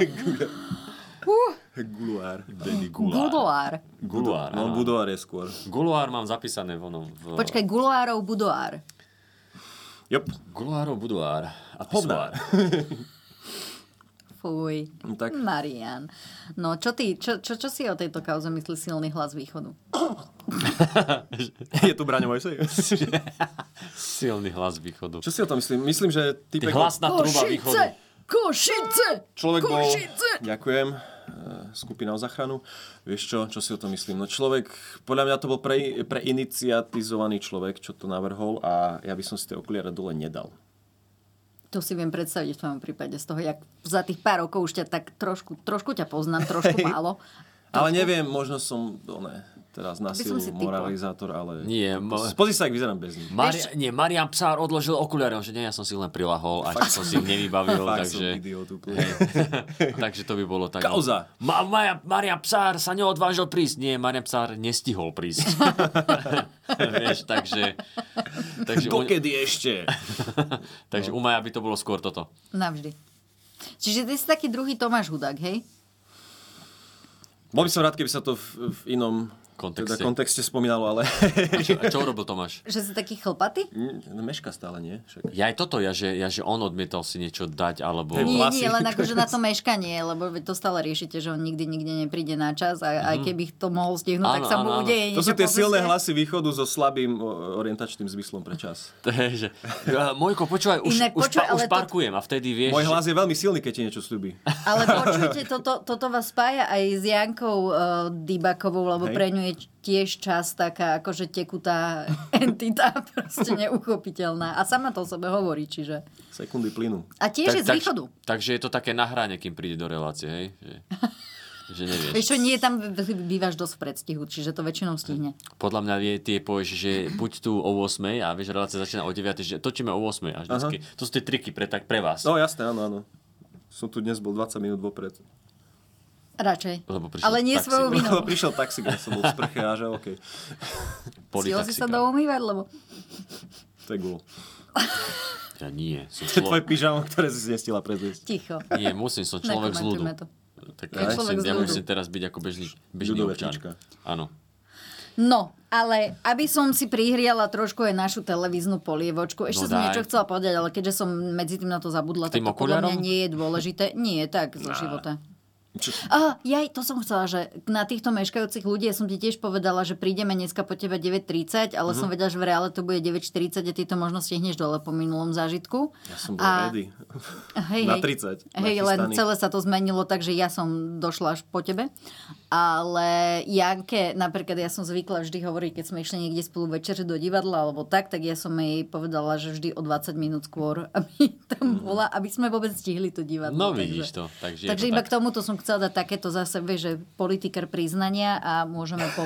Speaker 3: Guluár.
Speaker 2: Denny Gulár.
Speaker 1: Budoár.
Speaker 2: Guluár,
Speaker 3: No,
Speaker 2: áno.
Speaker 3: Budoár je skôr.
Speaker 2: Guluár mám zapísané v onom. V...
Speaker 1: Počkaj, Guluárov Budoár.
Speaker 3: Jop.
Speaker 2: Guluárov Budoár. A
Speaker 3: Hovnár.
Speaker 1: Fuj.
Speaker 3: No tak.
Speaker 1: Marian. No, čo ty, čo, čo, čo si o tejto kauze myslí silný hlas východu?
Speaker 3: Je tu Braňo Mojsej?
Speaker 2: Silný hlas východu.
Speaker 3: Čo si o tom myslím? Myslím, že
Speaker 2: Ty
Speaker 3: typek...
Speaker 2: hlasná truba východu.
Speaker 1: Košice!
Speaker 3: Človek bol...
Speaker 1: Košice!
Speaker 3: Ďakujem. e, Skupina o záchranu. Vieš čo? Čo si o tom myslím? No človek, podľa mňa to bol pre, preiniciatizovaný človek, čo to navrhol a ja by som si tie okuliare dole nedal.
Speaker 1: To si viem predstaviť v tvojom prípade z toho, jak za tých pár rokov už ťa tak trošku, trošku ťa poznám, trošku málo.
Speaker 3: Ale neviem, možno som, no ne, teraz na
Speaker 1: By som
Speaker 3: silu
Speaker 1: si typla.
Speaker 3: moralizátor, ale...
Speaker 2: Nie, mo-
Speaker 3: Pozri sa, ak vyzerám bez nich.
Speaker 2: Mari- nie, Marian Psár odložil okuliare, že nie, ja som si len prilahol a som si ich nevybavil,
Speaker 3: Fakt som
Speaker 2: takže,
Speaker 3: idiot úplne.
Speaker 2: takže to by bolo tak.
Speaker 3: Kauza.
Speaker 2: Ma- Maja- Marian Psár sa neodvážil prísť. Nie, Marian Psár nestihol prísť. Vieš, takže... takže u,
Speaker 3: Dokedy ešte?
Speaker 2: takže u Maja by to bolo skôr toto.
Speaker 1: Navždy. Čiže ty si taký druhý Tomáš Hudák, hej?
Speaker 3: Bol by som rád, keby sa to v, v inom
Speaker 2: Kontexte.
Speaker 3: teda kontexte spomínalo, ale
Speaker 2: A čo, a čo urobil Tomáš?
Speaker 1: Že si taký chlpatý?
Speaker 3: Mm, meška stále, nie? Však.
Speaker 2: Ja aj toto, ja že, ja, že on odmietal si niečo dať, alebo...
Speaker 3: Hej,
Speaker 1: Nie,
Speaker 3: vlasy.
Speaker 1: nie, len akože na to meškanie, lebo veď to stále riešite, že on nikdy, nikde nepríde na čas a aj keby to mohol stihnúť, tak
Speaker 2: Áno,
Speaker 1: sa
Speaker 2: áno,
Speaker 1: mu
Speaker 2: áno.
Speaker 1: udeje
Speaker 3: To
Speaker 1: niečo
Speaker 3: sú tie
Speaker 1: po
Speaker 3: silné
Speaker 1: ceste.
Speaker 3: hlasy východu so slabým o, orientačným zmyslom pre čas.
Speaker 2: To je, že, ja, Mojko, počúvaj, už,
Speaker 1: Inak
Speaker 2: už,
Speaker 1: počúvaj,
Speaker 2: pa, už
Speaker 1: ale to-
Speaker 2: parkujem a vtedy vieš...
Speaker 3: Môj
Speaker 2: že-
Speaker 3: hlas je veľmi silný, keď ti niečo slúbi.
Speaker 1: Ale počujte, toto, toto vás spája aj s Jankou uh, Dybakovou, lebo
Speaker 3: Hej.
Speaker 1: pre ňu je tiež čas taká akože tekutá entita, proste neuchopiteľná. A sama to o sebe hovorí, čiže...
Speaker 3: Sekundy plynú.
Speaker 1: A tiež je z východu.
Speaker 2: Takže je to také nahranie, kým príde do relácie, hej? Že... Že nevieš.
Speaker 1: Vieš čo, nie, tam bývaš dosť v predstihu, čiže to väčšinou stihne.
Speaker 2: Podľa mňa vie, ty povieš, že buď tu o ôsmej a vieš, relácia začína o deviatej, že točíme o ôsmej až vždycky. To sú tie triky pre, tak pre vás.
Speaker 3: No jasné, áno, áno. Som tu dnes bol dvadsať minút vopred.
Speaker 1: Radšej.
Speaker 2: Lebo prišiel
Speaker 1: Ale nie
Speaker 2: taxík.
Speaker 1: svojou vinou.
Speaker 3: Lebo prišiel taxík, ja som bol v sprche a že okej.
Speaker 1: Stihol si sa
Speaker 2: Politaxikár.
Speaker 1: doumývať, lebo...
Speaker 3: To je gól.
Speaker 2: Ja nie. Som
Speaker 3: To je tvoje
Speaker 2: člo...
Speaker 3: pyžamo, ktoré si nestihla predviesť.
Speaker 1: Ticho.
Speaker 2: Nie, musím, som človek z ľudu.
Speaker 1: Nekomentujme to.
Speaker 2: Tak
Speaker 1: Ja
Speaker 2: ja,
Speaker 1: človek
Speaker 2: musím,
Speaker 1: z
Speaker 2: ja
Speaker 1: ľudu.
Speaker 2: musím teraz byť ako bežný, bežný občan.
Speaker 3: Ľudovečička.
Speaker 2: Áno.
Speaker 1: No, ale aby som si prihriala trošku aj našu televíznu polievočku, ešte
Speaker 2: No
Speaker 1: som
Speaker 2: daj.
Speaker 1: niečo chcela povedať, ale keďže som medzi tým na to zabudla, tak
Speaker 2: Tým
Speaker 1: to podľa mňa
Speaker 2: okuliarom?
Speaker 1: nie je dôležité. Nie, tak zo života. Á, jaj, to som chcela, že na týchto meškajúcich ľudí, ja som ti tiež povedala, že prídeme dneska po tebe deväť tridsať, ale som vedela, že v reále to bude deväť štyridsať a ty to možno stihneš dole po minulom zážitku.
Speaker 3: Ja som bol
Speaker 1: A-
Speaker 3: ready.
Speaker 1: Hej,
Speaker 3: Na
Speaker 1: hej.
Speaker 3: tridsať.
Speaker 1: Hej, len
Speaker 3: nachystaný.
Speaker 1: celé sa to zmenilo, takže ja som došla až po tebe. Ale Janke, napríklad ja som zvykla vždy hovoriť, keď sme išli niekde spolu večer do divadla alebo tak, tak ja som jej povedala, že vždy o dvadsať minút skôr, aby tam bola, aby sme vôbec stihli to divadlo.
Speaker 2: No
Speaker 1: takže.
Speaker 2: vidíš to. Takže,
Speaker 1: Takže
Speaker 2: je to
Speaker 1: iba
Speaker 2: tak.
Speaker 1: k tomuto som chcela dať takéto zase, vieš, že politikár priznania a môžeme po...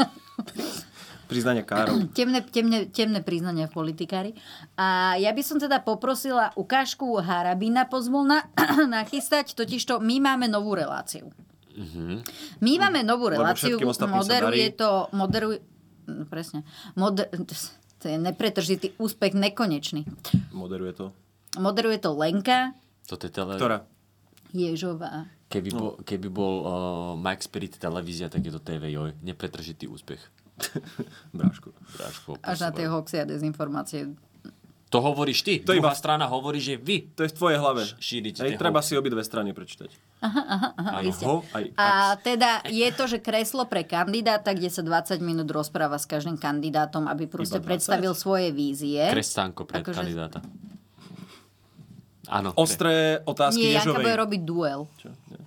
Speaker 3: Priznania károv.
Speaker 1: temné, temné, temné priznania v politikári. A ja by som teda poprosila ukážku Harabina pozvolna nachystať, totižto my máme novú reláciu.
Speaker 2: Mhm.
Speaker 1: My máme novú
Speaker 3: Lebo
Speaker 1: reláciu,
Speaker 3: všetkým ostatným sa
Speaker 1: moderuje
Speaker 3: darí.
Speaker 1: to, moderuje, no, presne, Moder, to je nepretržitý úspech nekonečný.
Speaker 3: Moderuje to.
Speaker 1: Moderuje to Lenka
Speaker 2: Toto je tele...
Speaker 3: Ktorá?
Speaker 1: Ježová.
Speaker 2: Keby bol, keby bol uh, Mike Spirit televízia, tak je to té vé joj. Nepretržitý úspech.
Speaker 3: Bráško.
Speaker 2: Bráško,
Speaker 1: Až na tie hoxy a dezinformácie.
Speaker 2: To hovoríš ty.
Speaker 3: To
Speaker 2: Druhá
Speaker 3: iba-
Speaker 2: strana hovorí, že vy.
Speaker 3: To je v tvojej hlave.
Speaker 2: Šírite
Speaker 3: Hej,
Speaker 2: tie
Speaker 3: treba
Speaker 2: hoaxy.
Speaker 3: si obidve strany prečítať.
Speaker 2: Áno.
Speaker 3: Ho, aj
Speaker 1: A
Speaker 3: ax.
Speaker 1: teda je to, že kreslo pre kandidáta, kde sa dvadsať minút rozpráva s každým kandidátom, aby proste
Speaker 3: Iba dvadsať?
Speaker 1: predstavil svoje vízie.
Speaker 2: Kresťanko pred
Speaker 1: Akože-
Speaker 2: kandidáta. Áno.
Speaker 3: Ostré otázky
Speaker 1: Nie, Janka
Speaker 3: Ježovej.
Speaker 1: bude robiť duel.
Speaker 3: Čo? Nie.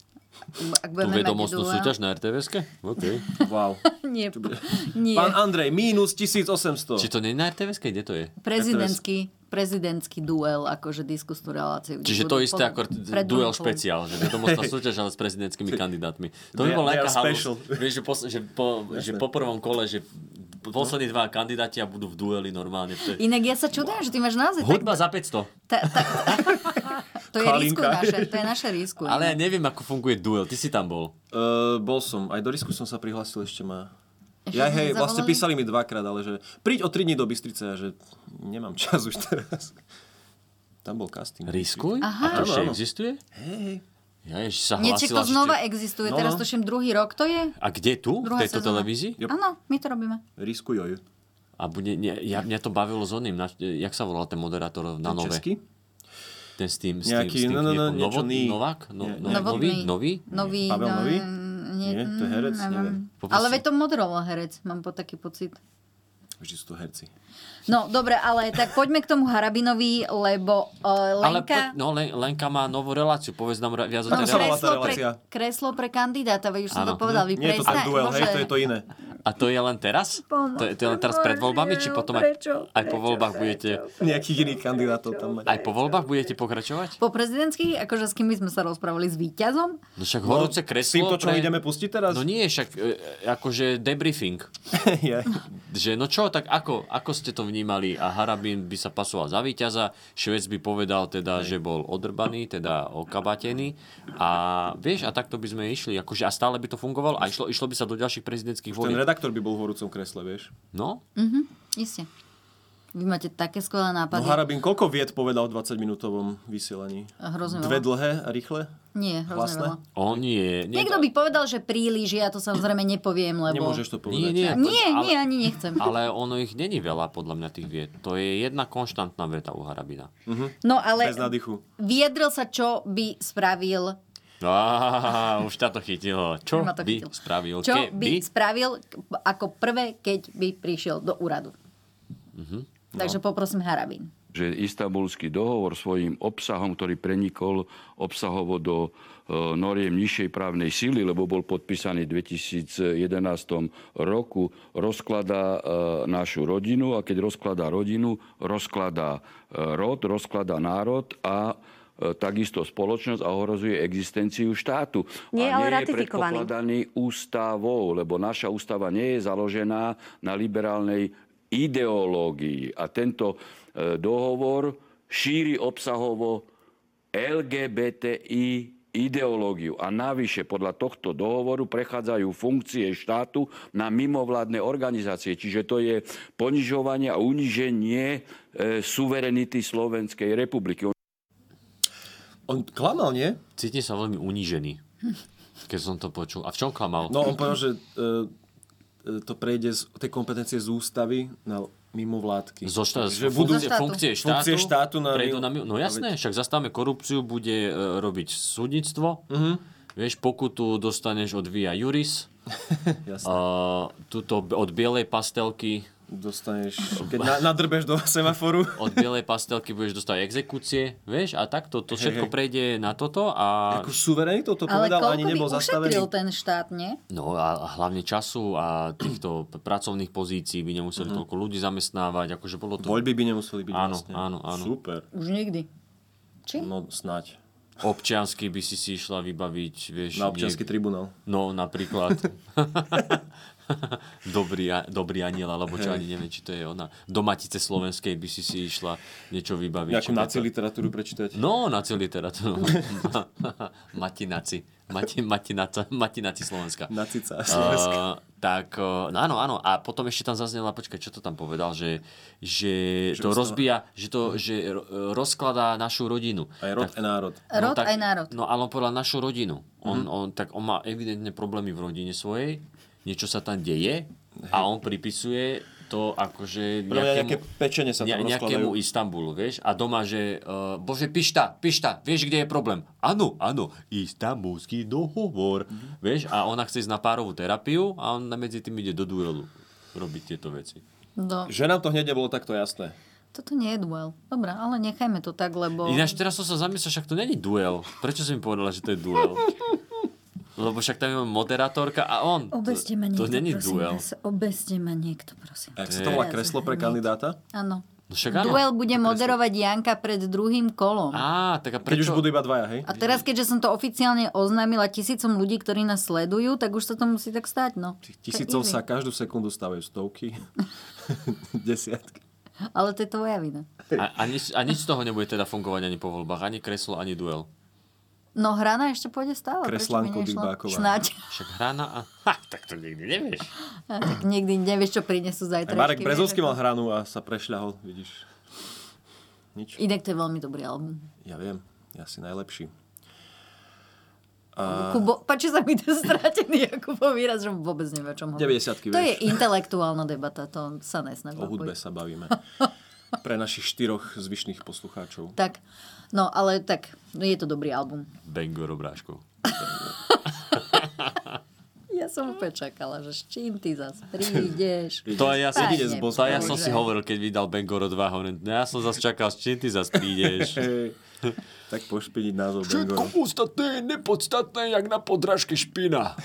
Speaker 1: Ak
Speaker 2: Tú
Speaker 1: budeme mať
Speaker 2: vedomostnú
Speaker 1: duel.
Speaker 2: súťaž na er té véske? OK.
Speaker 3: Wow.
Speaker 1: Nie, nie.
Speaker 3: Pán Andrej, mínus tisícosemsto.
Speaker 2: Či to nie je na er té véske? Kde to je?
Speaker 1: Prezidentský, prezidentský duel, akože diskusnú reláciu. kde
Speaker 2: Čiže
Speaker 1: budú
Speaker 2: to isté
Speaker 1: pod-
Speaker 2: ako
Speaker 1: pred
Speaker 2: duel
Speaker 1: druhým kolom.
Speaker 2: špeciál, že vedomostná súťaž, ale s prezidentskými kandidátmi. To by
Speaker 3: They-
Speaker 2: bol
Speaker 3: they
Speaker 2: nejaká
Speaker 3: are special.
Speaker 2: halus. Vieš, že po, že, po, že po prvom kole, že poslední dva kandidáti a budú v dueli normálne. To je,
Speaker 1: Inak ja sa čudujem, že ty máš naozaj tak...
Speaker 2: hudba za päťsto.
Speaker 1: Ta, ta, to je risku
Speaker 3: Kalinka.
Speaker 1: naše, to je naše risku.
Speaker 2: Ale ja neviem, ako funguje duel. Ty si tam bol.
Speaker 3: Uh, bol som. Aj do risku som sa prihlásil, ešte ma...
Speaker 1: Ešte
Speaker 3: Ja
Speaker 1: sme
Speaker 3: hej, vlastne
Speaker 1: zavolali?
Speaker 3: písali mi dvakrát, ale že príď o tri dní do Bystrice a že nemám čas už teraz. Tam bol casting.
Speaker 2: Riskuj?
Speaker 1: Aha.
Speaker 2: A to ešte
Speaker 3: Áno, áno.
Speaker 2: existuje?
Speaker 3: Hej,
Speaker 2: Ja ešte sa
Speaker 1: Niečo
Speaker 2: hlásila,
Speaker 1: to
Speaker 2: že
Speaker 1: znova
Speaker 2: ste-
Speaker 1: existuje,
Speaker 3: No,
Speaker 1: teraz
Speaker 3: no.
Speaker 1: tuším druhý rok to je.
Speaker 2: A kde tu? V
Speaker 1: Druhá
Speaker 2: tejto
Speaker 1: sezóna.
Speaker 2: televízii?
Speaker 3: Yep.
Speaker 1: Áno, my to robíme.
Speaker 3: riskuj.
Speaker 2: A bude, nie, ja, mňa to bavilo s oným. Na, jak sa volal ten moderátor na Nové?
Speaker 3: Česky?
Speaker 2: Ten s tým, s
Speaker 3: Nejaký,
Speaker 2: tým, s tým
Speaker 3: no, no, no,
Speaker 2: kniepom.
Speaker 3: niečo
Speaker 2: Novo-
Speaker 3: ní.
Speaker 2: Novák? No,
Speaker 3: Nie,
Speaker 2: no,
Speaker 3: nie.
Speaker 2: nový?
Speaker 1: Novotný.
Speaker 2: Nový?
Speaker 1: Nový.
Speaker 3: Pavel
Speaker 1: no,
Speaker 3: Nový?
Speaker 1: Nie,
Speaker 3: Nie, to je herec, neviem.
Speaker 2: Poprosil.
Speaker 1: Ale veď to moderoval herec, mám po taký pocit.
Speaker 3: Vždy sú to herci.
Speaker 1: No, dobre, ale tak poďme k tomu Harabinovi, lebo uh,
Speaker 2: Ale
Speaker 1: Lenka...
Speaker 2: po, no, Len, Lenka má novú reláciu. Povedz nám ra- viac o
Speaker 1: No,
Speaker 3: Ako
Speaker 2: tej
Speaker 3: sa volá
Speaker 2: relácii.
Speaker 3: tá
Speaker 1: kreslo, pre,
Speaker 3: relácia?
Speaker 1: kreslo pre kandidáta, veď už som to
Speaker 2: Áno.
Speaker 1: povedal, vy
Speaker 3: Nie je to tak
Speaker 1: prestaň,
Speaker 3: duel, hej,
Speaker 1: bože.
Speaker 3: to je to iné.
Speaker 2: A to je len teraz?
Speaker 1: Pomoc,
Speaker 2: To je, to je len teraz pred voľbami? Či potom aj,
Speaker 1: prečo,
Speaker 2: aj po
Speaker 1: prečo,
Speaker 2: voľbách budete...
Speaker 3: Nejakých iných kandidátov tam mať.
Speaker 2: Aj po voľbách budete pokračovať?
Speaker 1: Po prezidentských, akože s kým by sme sa rozprávali s víťazom?
Speaker 2: No však horúce
Speaker 3: S
Speaker 2: kreslo
Speaker 3: týmto, čo
Speaker 2: pre...
Speaker 3: ideme pustiť teraz?
Speaker 2: No nie, však e, akože debriefing.
Speaker 3: Je.
Speaker 2: Že no čo, tak ako, ako ste to vnímali? A Harabin by sa pasoval za víťaza, Švec by povedal teda, že bol odrbaný, teda okabatený. A vieš, a takto by sme išli. Akože, a stále by to fungovalo a išlo, išlo by sa do ďalších prezidentských
Speaker 3: Ten
Speaker 2: volieb.
Speaker 3: redaktor by bol v horúcom kresle, vieš.
Speaker 2: No,
Speaker 1: Mhm, iste. Vy máte také skvelé
Speaker 3: No
Speaker 1: nápady.
Speaker 3: Harabin, koľko vied povedal v dvadsaťminútovom vysielaní?
Speaker 1: Hrozne
Speaker 3: Dve
Speaker 1: veľa.
Speaker 3: dlhé a rýchle?
Speaker 1: Nie, hrozne
Speaker 3: Hlasné?
Speaker 1: veľa.
Speaker 2: on nie. nie
Speaker 1: Niekto by povedal, že príliš, ja to samozrejme nepoviem, lebo...
Speaker 3: Nemôžeš to povedať.
Speaker 2: Nie, nie.
Speaker 1: Nie,
Speaker 2: ale,
Speaker 1: nie, ani nechcem.
Speaker 2: Ale ono ich není veľa, podľa mňa, tých vied. To je jedna konštantná veta u Harabina.
Speaker 1: No ale
Speaker 3: Bez nádychu.
Speaker 1: vyjadril sa, čo by spravil...
Speaker 2: Á, už ťa to chytilo. Čo
Speaker 1: Ma to
Speaker 2: by
Speaker 1: chytilo.
Speaker 2: spravil?
Speaker 1: Čo
Speaker 2: keby?
Speaker 1: by spravil k- ako prvé, keď by prišiel do úradu.
Speaker 2: Mhm.
Speaker 1: Takže poprosím Harabin.
Speaker 4: Že Istanbulský dohovor svojím obsahom, ktorý prenikol obsahovo do e, noriem nižšej právnej síly, lebo bol podpísaný v dvetisícjedenástom roku, rozkladá e, našu rodinu a keď rozkladá rodinu, rozkladá e, rod, rozkladá národ a takisto spoločnosť a ohrozuje existenciu štátu.
Speaker 5: Nie,
Speaker 4: a
Speaker 5: ale
Speaker 4: nie je
Speaker 5: ratifikovaný.
Speaker 4: predpokladaný ústavou, lebo naša ústava nie je založená na liberálnej ideológii. A tento e, dohovor šíri obsahovo el gé bé té í ideológiu. A navyše podľa tohto dohovoru prechádzajú funkcie štátu na mimovládne organizácie. Čiže to je ponižovanie a uniženie e, suverenity Slovenskej republiky.
Speaker 3: On klamal, nie?
Speaker 2: Cítim sa veľmi unížený, keď som to počul. A v čom klamal?
Speaker 3: No, on povedal, že uh, to prejde z tej kompetencie z ústavy na mimovládky.
Speaker 2: Zo štát,
Speaker 3: Že
Speaker 2: budú
Speaker 3: budú
Speaker 2: funkcie štátu,
Speaker 3: funkcie štátu na
Speaker 2: prejdú
Speaker 3: mil-
Speaker 2: na mil- No jasné, však zastavme korupciu, bude uh, robiť súdnictvo. Uh-huh. Vieš, pokutu dostaneš od Via Juris.
Speaker 3: Jasné.
Speaker 2: Uh, tuto od bielej pastelky
Speaker 3: Dostaneš, keď na, nadrbeš do semaforu.
Speaker 2: od bielej pastelky budeš dostať exekúcie, vieš, a takto to všetko
Speaker 3: hej.
Speaker 2: prejde na toto a...
Speaker 3: Ako suverenitou to
Speaker 1: Ale
Speaker 3: povedal,
Speaker 1: koľko
Speaker 3: ani
Speaker 1: by
Speaker 3: nebol zastavený.
Speaker 1: ušetril ten štát, nie?
Speaker 2: No a a hlavne času a týchto p- pracovných pozícií by nemuseli uh-huh. toľko ľudí zamestnávať, akože bolo to...
Speaker 3: Voľby by nemuseli byť
Speaker 2: Áno,
Speaker 3: vlastne.
Speaker 2: áno, áno.
Speaker 3: Super.
Speaker 1: Už nikdy. Či?
Speaker 3: No snáď.
Speaker 2: Občiansky by si si išla vybaviť, vieš...
Speaker 3: Na občiansky
Speaker 2: nie-
Speaker 3: tribunál.
Speaker 2: No, napríklad. dobrý, a- dobrý aniel, alebo čo, ani neviem, či to je ona. Do Matice slovenskej by si si išla niečo vybaviť.
Speaker 3: Nejakú
Speaker 2: Či
Speaker 3: naci
Speaker 2: preto-
Speaker 3: literatúru prečítať.
Speaker 2: No, naci literatúru. Matinaci. Mati, matinaca, matinaci Slovenska.
Speaker 3: Nacica Slovenska.
Speaker 2: Uh, tak, uh, no áno, áno. A potom ešte tam zaznela, počkaj, čo to tam povedal, že, že,
Speaker 3: Že
Speaker 2: to
Speaker 3: ustava-
Speaker 2: rozbíja, že to že ro- rozkladá našu rodinu.
Speaker 3: Aj rod,
Speaker 2: Tak-
Speaker 3: aj národ.
Speaker 1: Rod
Speaker 2: tak,
Speaker 1: aj národ.
Speaker 2: No ale on povedal našu rodinu. On, on, tak on má evidentne problémy v rodine svojej, niečo sa tam deje a on pripisuje to akože
Speaker 3: Pre mňa nejaké pečenie sa tam
Speaker 2: nejakému
Speaker 3: rozkladajú.
Speaker 2: Istanbulu, vieš? A doma, že uh, bože, pišta, pišta, vieš, kde je problém? Áno, áno, Istanbulský dohovor. Mm-hmm. Vieš? A ona chce ísť na párovú terapiu a on medzi tým ide do duelu robiť tieto veci.
Speaker 1: No,
Speaker 3: Že nám to hneď nebolo takto jasné.
Speaker 1: toto nie je duel. Dobre, ale nechajme to tak, lebo...
Speaker 2: Ináč teraz som sa zamyslel, však to není duel. Prečo si mi povedala, že to je duel? Lebo však tam je moderátorka a on.
Speaker 1: Obezte ma
Speaker 2: To,
Speaker 1: niekto,
Speaker 2: to není
Speaker 1: prosím
Speaker 2: duel.
Speaker 1: vás. Obezte ma niekto, prosím.
Speaker 3: Jak sa to volá kreslo pre kandidáta?
Speaker 1: Áno.
Speaker 2: No však áno.
Speaker 1: Duel bude moderovať Janka pred druhým kolom.
Speaker 2: Á, tak a
Speaker 3: Keď
Speaker 2: prečo...
Speaker 3: už budú iba dvaja, hej?
Speaker 1: A teraz, keďže som to oficiálne oznámila tisícom ľudí, ktorí nás sledujú, tak už sa to musí tak stať, no.
Speaker 3: Tisícov
Speaker 1: To je
Speaker 3: sa
Speaker 1: easy.
Speaker 3: každú sekundu stavajú stovky, desiatky.
Speaker 1: Ale to je tvoja vina.
Speaker 2: A, a, nič, a nič z toho nebude teda fungovať ani po voľbách, ani kreslo, ani duel.
Speaker 1: No Hrana ešte pôjde stále.
Speaker 3: Kreslanko
Speaker 1: Prečo by nešla?
Speaker 3: Dybáková.
Speaker 1: Snáď.
Speaker 2: Však hrana a... Ha, tak to nikdy nevieš.
Speaker 1: A tak nikdy nevieš, čo prinesú
Speaker 3: Aj
Speaker 1: zajtra.
Speaker 3: Marek Brezovský mal hranu a sa prešľahol, vidíš. Nič.
Speaker 1: Inak to je veľmi dobrý album.
Speaker 3: Ja viem, je asi najlepší. A
Speaker 1: Kubo, páči sa mi ten stratený Jakubo výraz, že vôbec neviem, o čom hovorí.
Speaker 3: deväťdesiatky,
Speaker 1: To je
Speaker 3: vieš.
Speaker 1: intelektuálna debata, to sa nesnažím.
Speaker 3: O hudbe sa bavíme. Pre našich štyroch zvyšných poslucháčov.
Speaker 1: Tak, no ale tak, je to dobrý album.
Speaker 2: Bengo Robráškov.
Speaker 1: Ja som úplne čakala, že s čím ty zas prídeš.
Speaker 2: To aj ja, som,
Speaker 1: Pane
Speaker 2: to aj ja som
Speaker 1: Bože.
Speaker 2: si hovoril, keď vydal Bengoro dva. Hovorím, no ja som zase čakal, s čím ty zase prídeš.
Speaker 3: Hej. Tak pošpiniť názov Bengoro.
Speaker 2: podstatné je nepodstatné, jak na podrážke špina.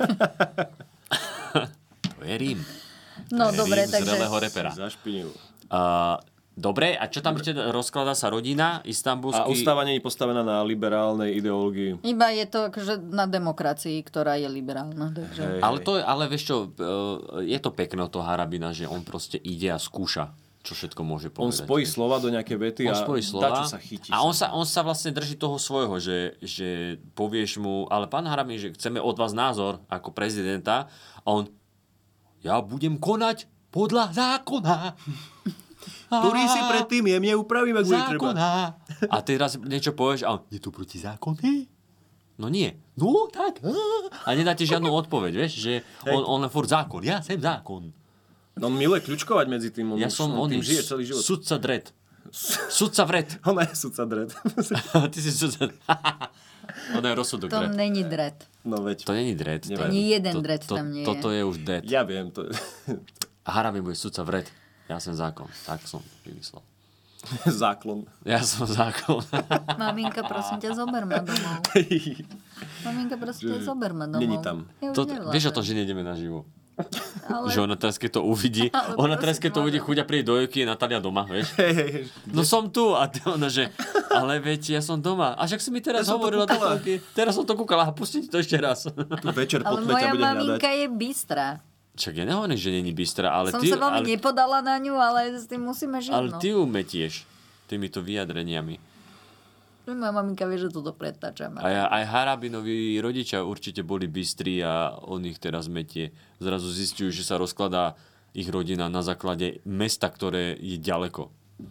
Speaker 2: To je Rím.
Speaker 1: No dobre,
Speaker 2: Rím
Speaker 1: takže...
Speaker 2: zrelého repera.
Speaker 3: Zašpinil.
Speaker 2: Uh, dobre, a čo tam ešte rozkladá sa rodina? Istanbulský...
Speaker 3: A ústava nie je postavená na liberálnej ideológii.
Speaker 1: Iba je to akože na demokracii, ktorá je liberálna. Takže...
Speaker 3: Hej,
Speaker 2: Ale,
Speaker 3: hej.
Speaker 2: to, je- ale vieš čo, uh, je to pekné od toho Harabina, že on proste ide a skúša, čo všetko môže
Speaker 3: On
Speaker 2: povedať.
Speaker 3: spojí slova do nejaké vety
Speaker 2: On
Speaker 3: a
Speaker 2: spojí
Speaker 3: dá,
Speaker 2: slova
Speaker 3: čo sa chytí.
Speaker 2: a on sa, on sa vlastne drží toho svojho, že, že povieš mu, ale pán Harabin, že chceme od vás názor ako prezidenta a on, ja budem konať podľa zákona.
Speaker 3: Ktorý si predtým jemne upravím, ak bude treba.
Speaker 2: Zákona. A teraz niečo povieš a on, je to proti zákonné? No nie. No tak. A nedá ti žiadnu odpoveď, vieš, že on, on len furt zákon. Ja sem zákon.
Speaker 3: No, on miluje kľučkovať medzi tým. On
Speaker 2: Ja
Speaker 3: už
Speaker 2: som
Speaker 3: tým
Speaker 2: oný
Speaker 3: žije celý život.
Speaker 2: sudca dred. Sudca vred.
Speaker 3: Ona je sudca dred.
Speaker 2: Ty si sudca... On je rozsudok
Speaker 1: To
Speaker 2: dred.
Speaker 1: není dred.
Speaker 3: No veď.
Speaker 2: To není dred. To
Speaker 3: Nevadí.
Speaker 2: je,
Speaker 1: Ani jeden
Speaker 2: to,
Speaker 1: dred
Speaker 2: to,
Speaker 1: tam nie je.
Speaker 2: Toto je už dred.
Speaker 3: Ja viem. To je...
Speaker 2: A Harabin bude sudca vred. Ja som zákon. Tak som vymyslel.
Speaker 3: Záklon.
Speaker 2: Ja som zákon.
Speaker 1: Maminka, prosím ťa, zober ma domov. Maminka, prosím ťa, zober ma domov.
Speaker 3: Není tam.
Speaker 1: Ja už
Speaker 2: To,
Speaker 1: nevládam.
Speaker 2: vieš o tom, že nejdeme naživo.
Speaker 1: Ale...
Speaker 2: Že ona teraz, keď to uvidí,
Speaker 1: Ale
Speaker 2: ona teraz,
Speaker 1: prosím,
Speaker 2: keď to
Speaker 1: ale-
Speaker 2: uvidí, chuďa príde do Jojky, je Natália doma, vieš.
Speaker 3: Hej, hej, hej.
Speaker 2: No som tu. A ty ona, že Ale veď, ja som doma. A však si mi teraz
Speaker 3: Ja som to
Speaker 2: hovorila,
Speaker 3: kúkala.
Speaker 2: tak, teraz som to kúkala a pustite to ešte raz.
Speaker 3: Tu večer
Speaker 1: Ale
Speaker 3: po tme ťa
Speaker 1: moja
Speaker 3: budem
Speaker 1: maminka
Speaker 3: hľadať.
Speaker 1: je bystrá.
Speaker 2: Čak ja nehovorím, že není bystrá, ale
Speaker 1: Som
Speaker 2: ty...
Speaker 1: sa veľmi
Speaker 2: ale,
Speaker 1: nepodala na ňu, ale s tým musíme žiť.
Speaker 2: ale
Speaker 1: no.
Speaker 2: ty umetieš týmito vyjadreniami.
Speaker 1: Moja maminka vie, že toto pretáčame.
Speaker 2: A ja, aj Harabinovi rodičia určite boli bystrí a on ich teraz metie. Zrazu zistujú, že sa rozkladá ich rodina na základe mesta, ktoré je ďaleko.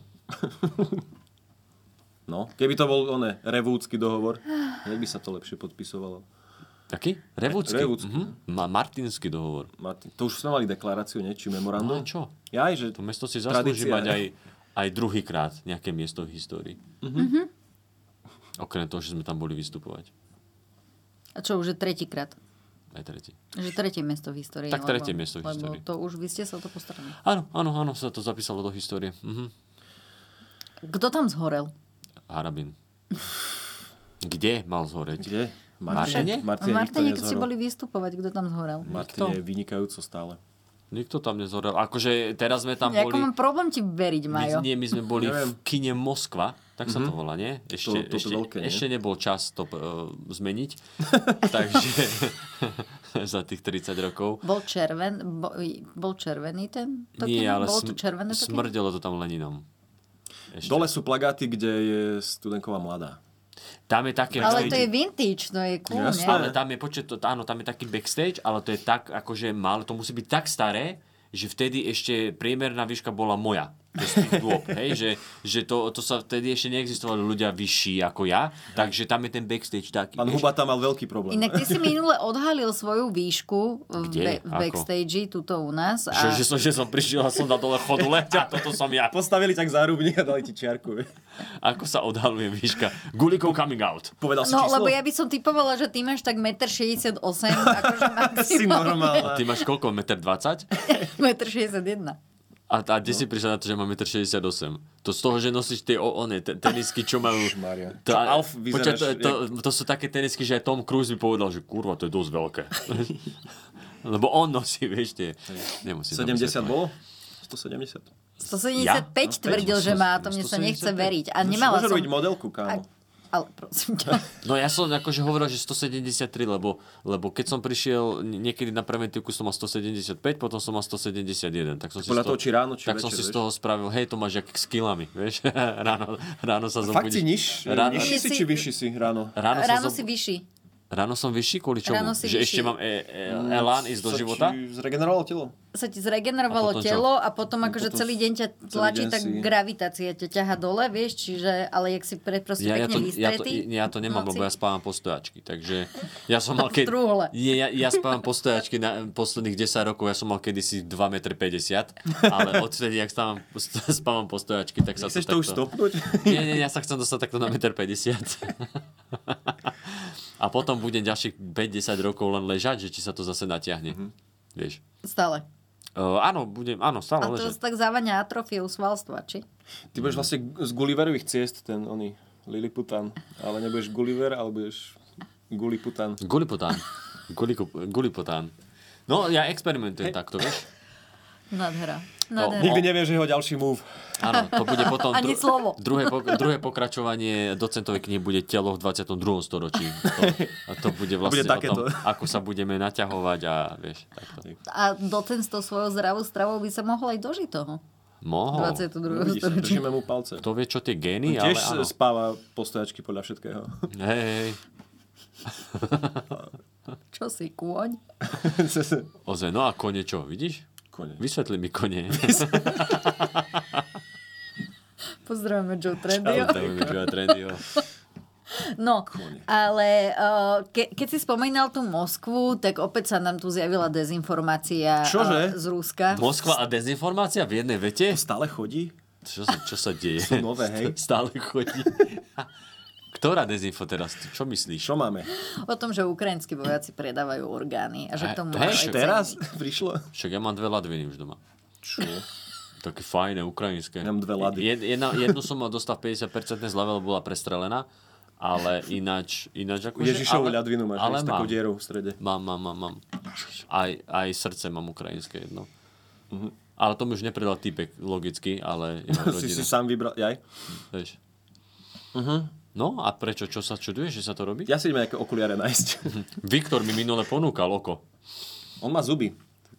Speaker 3: No, keby to bol oné, revúcky dohovor, jak by sa to lepšie podpisovalo.
Speaker 2: Taký? Revúcky?
Speaker 3: Revúcky.
Speaker 2: Mhm. Ma- Martinský dohovor.
Speaker 3: Martin, to už sme mali deklaráciu, nie? Či memorandum?
Speaker 2: No a čo?
Speaker 3: Jaj, že
Speaker 2: To mesto si zaslúži
Speaker 3: tradícia.
Speaker 2: mať aj, aj druhýkrát nejaké miesto v histórii.
Speaker 1: Mhm.
Speaker 2: Okrem toho, že sme tam boli vystupovať.
Speaker 1: A čo, už je tretíkrát?
Speaker 2: Aj tretí.
Speaker 1: Že tretie miesto v histórii.
Speaker 2: Tak tretie miesto v
Speaker 1: lebo
Speaker 2: histórii.
Speaker 1: to už vy ste sa o to postarali.
Speaker 2: Áno, áno, áno, sa to zapísalo do histórie. Mhm.
Speaker 1: Kto tam zhorel?
Speaker 2: Harabin. Kde mal zhoreť?
Speaker 3: Kde?
Speaker 2: Martine?
Speaker 3: Martine,
Speaker 1: Martine,
Speaker 3: Martine
Speaker 1: keď ste
Speaker 3: nikto
Speaker 1: boli vystupovať, kto tam zhorel?
Speaker 3: Martine je vynikajúco stále.
Speaker 2: Nikto tam nezhorel. Akože teraz sme tam
Speaker 1: Ako
Speaker 2: boli...
Speaker 1: mám problém ti veriť,
Speaker 2: My,
Speaker 1: Majo.
Speaker 2: nie, my sme boli
Speaker 3: Neviem.
Speaker 2: v kine Moskva, tak sa to volá, nie? Ešte,
Speaker 3: To- to
Speaker 2: ešte,
Speaker 3: veľké, nie?
Speaker 2: ešte nebol čas to uh, zmeniť. Takže za tých tridsať rokov.
Speaker 1: Bol červen, bo, bol červený ten? To
Speaker 2: Nie,
Speaker 1: kino?
Speaker 2: ale
Speaker 1: Bolo to
Speaker 2: sm-
Speaker 1: červené to kino?
Speaker 2: smrdelo to tam Leninom. Ešte.
Speaker 3: Dole sú plagáty, kde je Studenková mladá.
Speaker 2: Tam je také...
Speaker 1: Ale to je vintage, to je cool,
Speaker 3: Jasné.
Speaker 1: nie?
Speaker 2: Ale tam je počet, to, áno, tam je taký backstage, ale to je tak, akože mal, to musí byť tak staré, že vtedy ešte priemerná výška bola moja. To je dôb, hej, že, že to, to sa vtedy ešte neexistovali ľudia vyšší ako ja, takže tam je ten backstage taký.
Speaker 3: Pán
Speaker 2: vieš.
Speaker 3: Huba tam mal veľký problém.
Speaker 1: Inak ty si minule odhalil svoju výšku v,
Speaker 2: Kde?
Speaker 1: be- v
Speaker 2: Ako?
Speaker 1: backstage tuto u nás.
Speaker 2: Že,
Speaker 1: A
Speaker 2: že, som, že som prišiel a som na dole chodule, a toto som ja.
Speaker 3: Postavili tak zárubník a dali ti čiarku.
Speaker 2: Ako sa odhaluje výška? Gulikov coming out.
Speaker 3: Povedal si
Speaker 1: no,
Speaker 3: číslo?
Speaker 1: lebo ja by som typovala, že ty máš tak jeden šesťdesiatosem metra, akože
Speaker 3: Si
Speaker 1: maximálne.
Speaker 3: normálna.
Speaker 2: A ty máš koľko? jeden dvadsať
Speaker 1: jeden šesťdesiatjeden.
Speaker 2: A, a kde no. si prišla na to, že mám jeden šesťdesiatosem? To z toho, že nosíš tie o, one, te, tenisky, čo majú...
Speaker 3: Mária.
Speaker 2: To,
Speaker 3: Čo, Alf,
Speaker 2: počkaj,
Speaker 3: vyzeráš
Speaker 2: to, to, to sú také tenisky, že aj Tom Cruise by povedal, že kurva, to je dosť veľké. Lebo on nosí, vieš, tie... Nemusím to
Speaker 3: sedemdesiat
Speaker 2: vysvetľovať.
Speaker 3: bolo? stosedemdesiat.
Speaker 1: stosedemdesiatpäť
Speaker 2: Ja?
Speaker 1: tvrdil,
Speaker 2: No,
Speaker 1: že má, to mne sa nechce veriť. A nemala
Speaker 3: Môže
Speaker 1: som...
Speaker 3: robiť modelku, kámo.
Speaker 1: A- Ale prosím ťa.
Speaker 2: No ja som akože hovoril, že stosedemdesiattri, lebo, lebo keď som prišiel niekedy na preventívku, som mal stosedemdesiatpäť, potom som mal stosedemdesiatjeden. Tak som si
Speaker 3: Podľa
Speaker 2: z toho,
Speaker 3: toho, či ráno, či
Speaker 2: tak som
Speaker 3: večer,
Speaker 2: si z
Speaker 3: vieš?
Speaker 2: toho spravil, hej, to máš jak s kilami, vieš. ráno, ráno sa
Speaker 3: Fakt si
Speaker 2: zobudíš.
Speaker 3: niž?
Speaker 2: Ráno,
Speaker 3: Nižší si,
Speaker 1: Si-
Speaker 3: či vyšší si ráno?
Speaker 2: ráno, sa
Speaker 1: Ráno
Speaker 2: zob...
Speaker 1: si vyšší.
Speaker 2: ráno som vyšší, kvôli čomu?
Speaker 1: Ráno si
Speaker 2: Že
Speaker 1: vyšší.
Speaker 2: ešte mám e- e- elán ísť do
Speaker 3: Sa
Speaker 2: života?
Speaker 3: ti zregenerovalo telo?
Speaker 1: Sa ti zregenerovalo
Speaker 2: A potom čo?
Speaker 1: telo a potom akože
Speaker 3: potom
Speaker 1: celý deň ťa
Speaker 3: celý
Speaker 1: tlačí,
Speaker 3: deň
Speaker 1: tak
Speaker 3: si-
Speaker 1: gravitácia ťa ťaha dole, vieš, čiže, ale jak si pre, proste
Speaker 2: Ja, ja,
Speaker 1: pekne
Speaker 2: to, ja, to,
Speaker 1: vystretý.
Speaker 2: ja to nemám,
Speaker 1: noci.
Speaker 2: lebo ja spávam po stojačky, takže ja som mal
Speaker 1: V
Speaker 2: keď...
Speaker 1: truhle.
Speaker 2: Nie, ja, ja spávam po stojačky na posledných desať rokov, ja som mal kedysi dva metre päťdesiat, ale odtedy, jak spávam, spávam po stojačky, tak sa
Speaker 3: Chceš
Speaker 2: to
Speaker 3: to už
Speaker 2: takto...
Speaker 3: stopnúť?
Speaker 2: Nie, nie, ja sa chcem dostať takto na jeden päťdesiat. A potom budem ďalších päť desať rokov len ležať, že či sa to zase natiahne. Mm-hmm. Vieš.
Speaker 1: Stále.
Speaker 2: Uh, áno, budem, áno, stále
Speaker 1: A to
Speaker 2: ležať.
Speaker 1: tak závania atrofiou svalstva, či?
Speaker 3: Ty budeš vlastne z Gulliverových ciest, ten oný Liliputan. Ale nebudeš Gulliver, ale budeš Gulliputan.
Speaker 2: Gulipotán. Guliku- Gulipotán. No, ja experimentujem takto, vieš.
Speaker 1: Nádhera.
Speaker 2: No,
Speaker 1: Nádhera.
Speaker 3: Nikdy nevieš jeho ďalší move.
Speaker 2: Áno, to bude potom...
Speaker 1: Ani slovo.
Speaker 2: Druhé, pok- druhé pokračovanie docentovej knihy bude Telo v dvadsiatom druhom storočí. To, a to bude vlastne
Speaker 3: bude
Speaker 2: o
Speaker 3: takéto.
Speaker 2: tom, ako sa budeme naťahovať a vieš, takto.
Speaker 1: A docen s tou svojou zdravou stravou by sa mohol aj dožiť toho.
Speaker 2: Mohol.
Speaker 1: dvadsiateho druhého
Speaker 3: Vidíš,
Speaker 1: storočia.
Speaker 3: držíme mu palce.
Speaker 2: To vie, čo tie gény, ale
Speaker 3: Tiež
Speaker 2: áno.
Speaker 3: spáva postojačky podľa všetkého.
Speaker 2: Hej, hej.
Speaker 1: Čo si, kôň?
Speaker 2: Ozaj, no a kone čo, vidíš?
Speaker 3: Kone.
Speaker 2: Vysvetli mi kone.
Speaker 1: Pozdravujeme Joe Trendyho.
Speaker 2: Pozdravujeme Joea Trendyho.
Speaker 1: No, ale uh, ke, keď si spomínal tú Moskvu, tak opäť sa nám tu zjavila dezinformácia
Speaker 3: Čože?
Speaker 1: uh, z Ruska.
Speaker 2: Moskva a dezinformácia v jednej vete?
Speaker 3: Stále chodí?
Speaker 2: Čo sa, čo sa deje?
Speaker 3: Sú nové, hej.
Speaker 2: Stále chodí. Ktorá dezinfo teraz? Čo myslíš?
Speaker 3: Čo máme?
Speaker 1: O tom, že ukrajinskí vojaci predávajú orgány a že
Speaker 2: Hej,
Speaker 1: k tomu
Speaker 2: hej,
Speaker 1: majú aj
Speaker 2: však
Speaker 3: Teraz
Speaker 1: ceny.
Speaker 3: prišlo?
Speaker 2: Však ja mám dve ladviny už doma.
Speaker 3: Čo?
Speaker 2: Také fajné, ukrajinské.
Speaker 3: Ja mám dve lady.
Speaker 2: Jed, jedna, jednu som mal dostal päťdesiat percent zľave, lebo bola prestrelená. Ale ináč, ináč akože...
Speaker 3: Ježišovu
Speaker 2: ale-
Speaker 3: ľadvinu máš,
Speaker 2: ale
Speaker 3: s takou
Speaker 2: mám.
Speaker 3: dierou v strede.
Speaker 2: Mám, mám, mám, mám. Aj, aj srdce mám ukrajinské jedno. Uh-huh. Ale to mi už nepredal týpek, logicky, ale jeho
Speaker 3: Si si
Speaker 2: rodina.
Speaker 3: sám vybral, jaj?
Speaker 2: Vieš.
Speaker 3: Uh-huh.
Speaker 2: No a prečo? Čo sa čuduješ, že sa to robí?
Speaker 3: Ja si idem nejaké okuliare nájsť.
Speaker 2: Viktor mi minule ponúkal oko.
Speaker 3: On má zuby.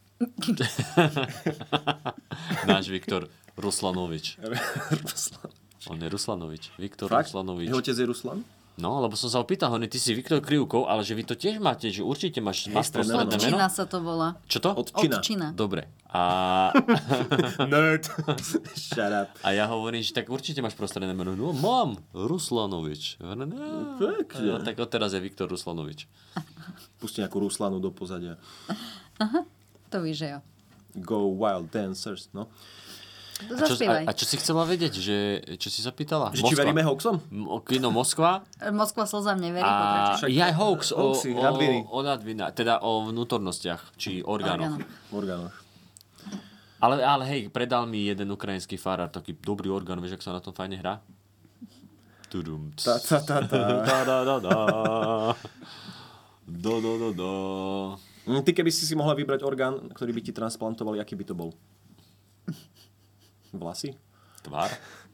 Speaker 2: Náš Viktor Ruslanovič.
Speaker 3: Ruslan.
Speaker 2: On je Ruslanovič. Viktor
Speaker 3: Fakt?
Speaker 2: Ruslanovič.
Speaker 3: Jeho otec je Ruslan?
Speaker 2: No, lebo som sa opýtal, hovorím, ty si Viktor Krivkov, ale že vy to tiež máte, že určite máš
Speaker 3: Hej,
Speaker 2: máš prostredné meno.
Speaker 1: Odčina sa to volá.
Speaker 2: Čo to?
Speaker 3: Odčina.
Speaker 1: Odčina.
Speaker 2: Dobre. A,
Speaker 3: Nerd. Shut up.
Speaker 2: a ja hovorím, že tak určite máš prostredné meno. No, mám. Ruslanovič. Ja hovorím, "No,
Speaker 3: Pekne.
Speaker 2: no, tak odteraz je Viktor Ruslanovič.
Speaker 3: Pusti nejakú Ruslanu do pozadia.
Speaker 1: To víš, že jo.
Speaker 3: Go Wild Dancers, no.
Speaker 2: A čo,
Speaker 1: Zaspievaj.
Speaker 2: a, a čo si chcela vedieť? Že, čo si sa pýtala?
Speaker 3: Že či veríme hoaxom?
Speaker 2: M- Kino Moskva.
Speaker 1: Moskva slzám neverí,
Speaker 2: A
Speaker 1: pokračuj.
Speaker 2: je aj hoax o,
Speaker 3: Hoaxy,
Speaker 2: o,
Speaker 3: radviny.
Speaker 2: o, radvina, teda o vnútornostiach, či orgánoch.
Speaker 1: Orgánoch.
Speaker 3: V orgánoch.
Speaker 2: Ale, ale hej, predal mi jeden ukrajinský farár, taký dobrý orgán, vieš, ak sa na tom fajne hrá? Tudum, ts.
Speaker 3: Ta, ta, ta, ta.
Speaker 2: Da, da, da, da. Do, do, do, do.
Speaker 3: Mm, Ty keby si si mohla vybrať orgán, ktorý by ti transplantovali, aký by to bol? Vlasy?
Speaker 2: Tvár?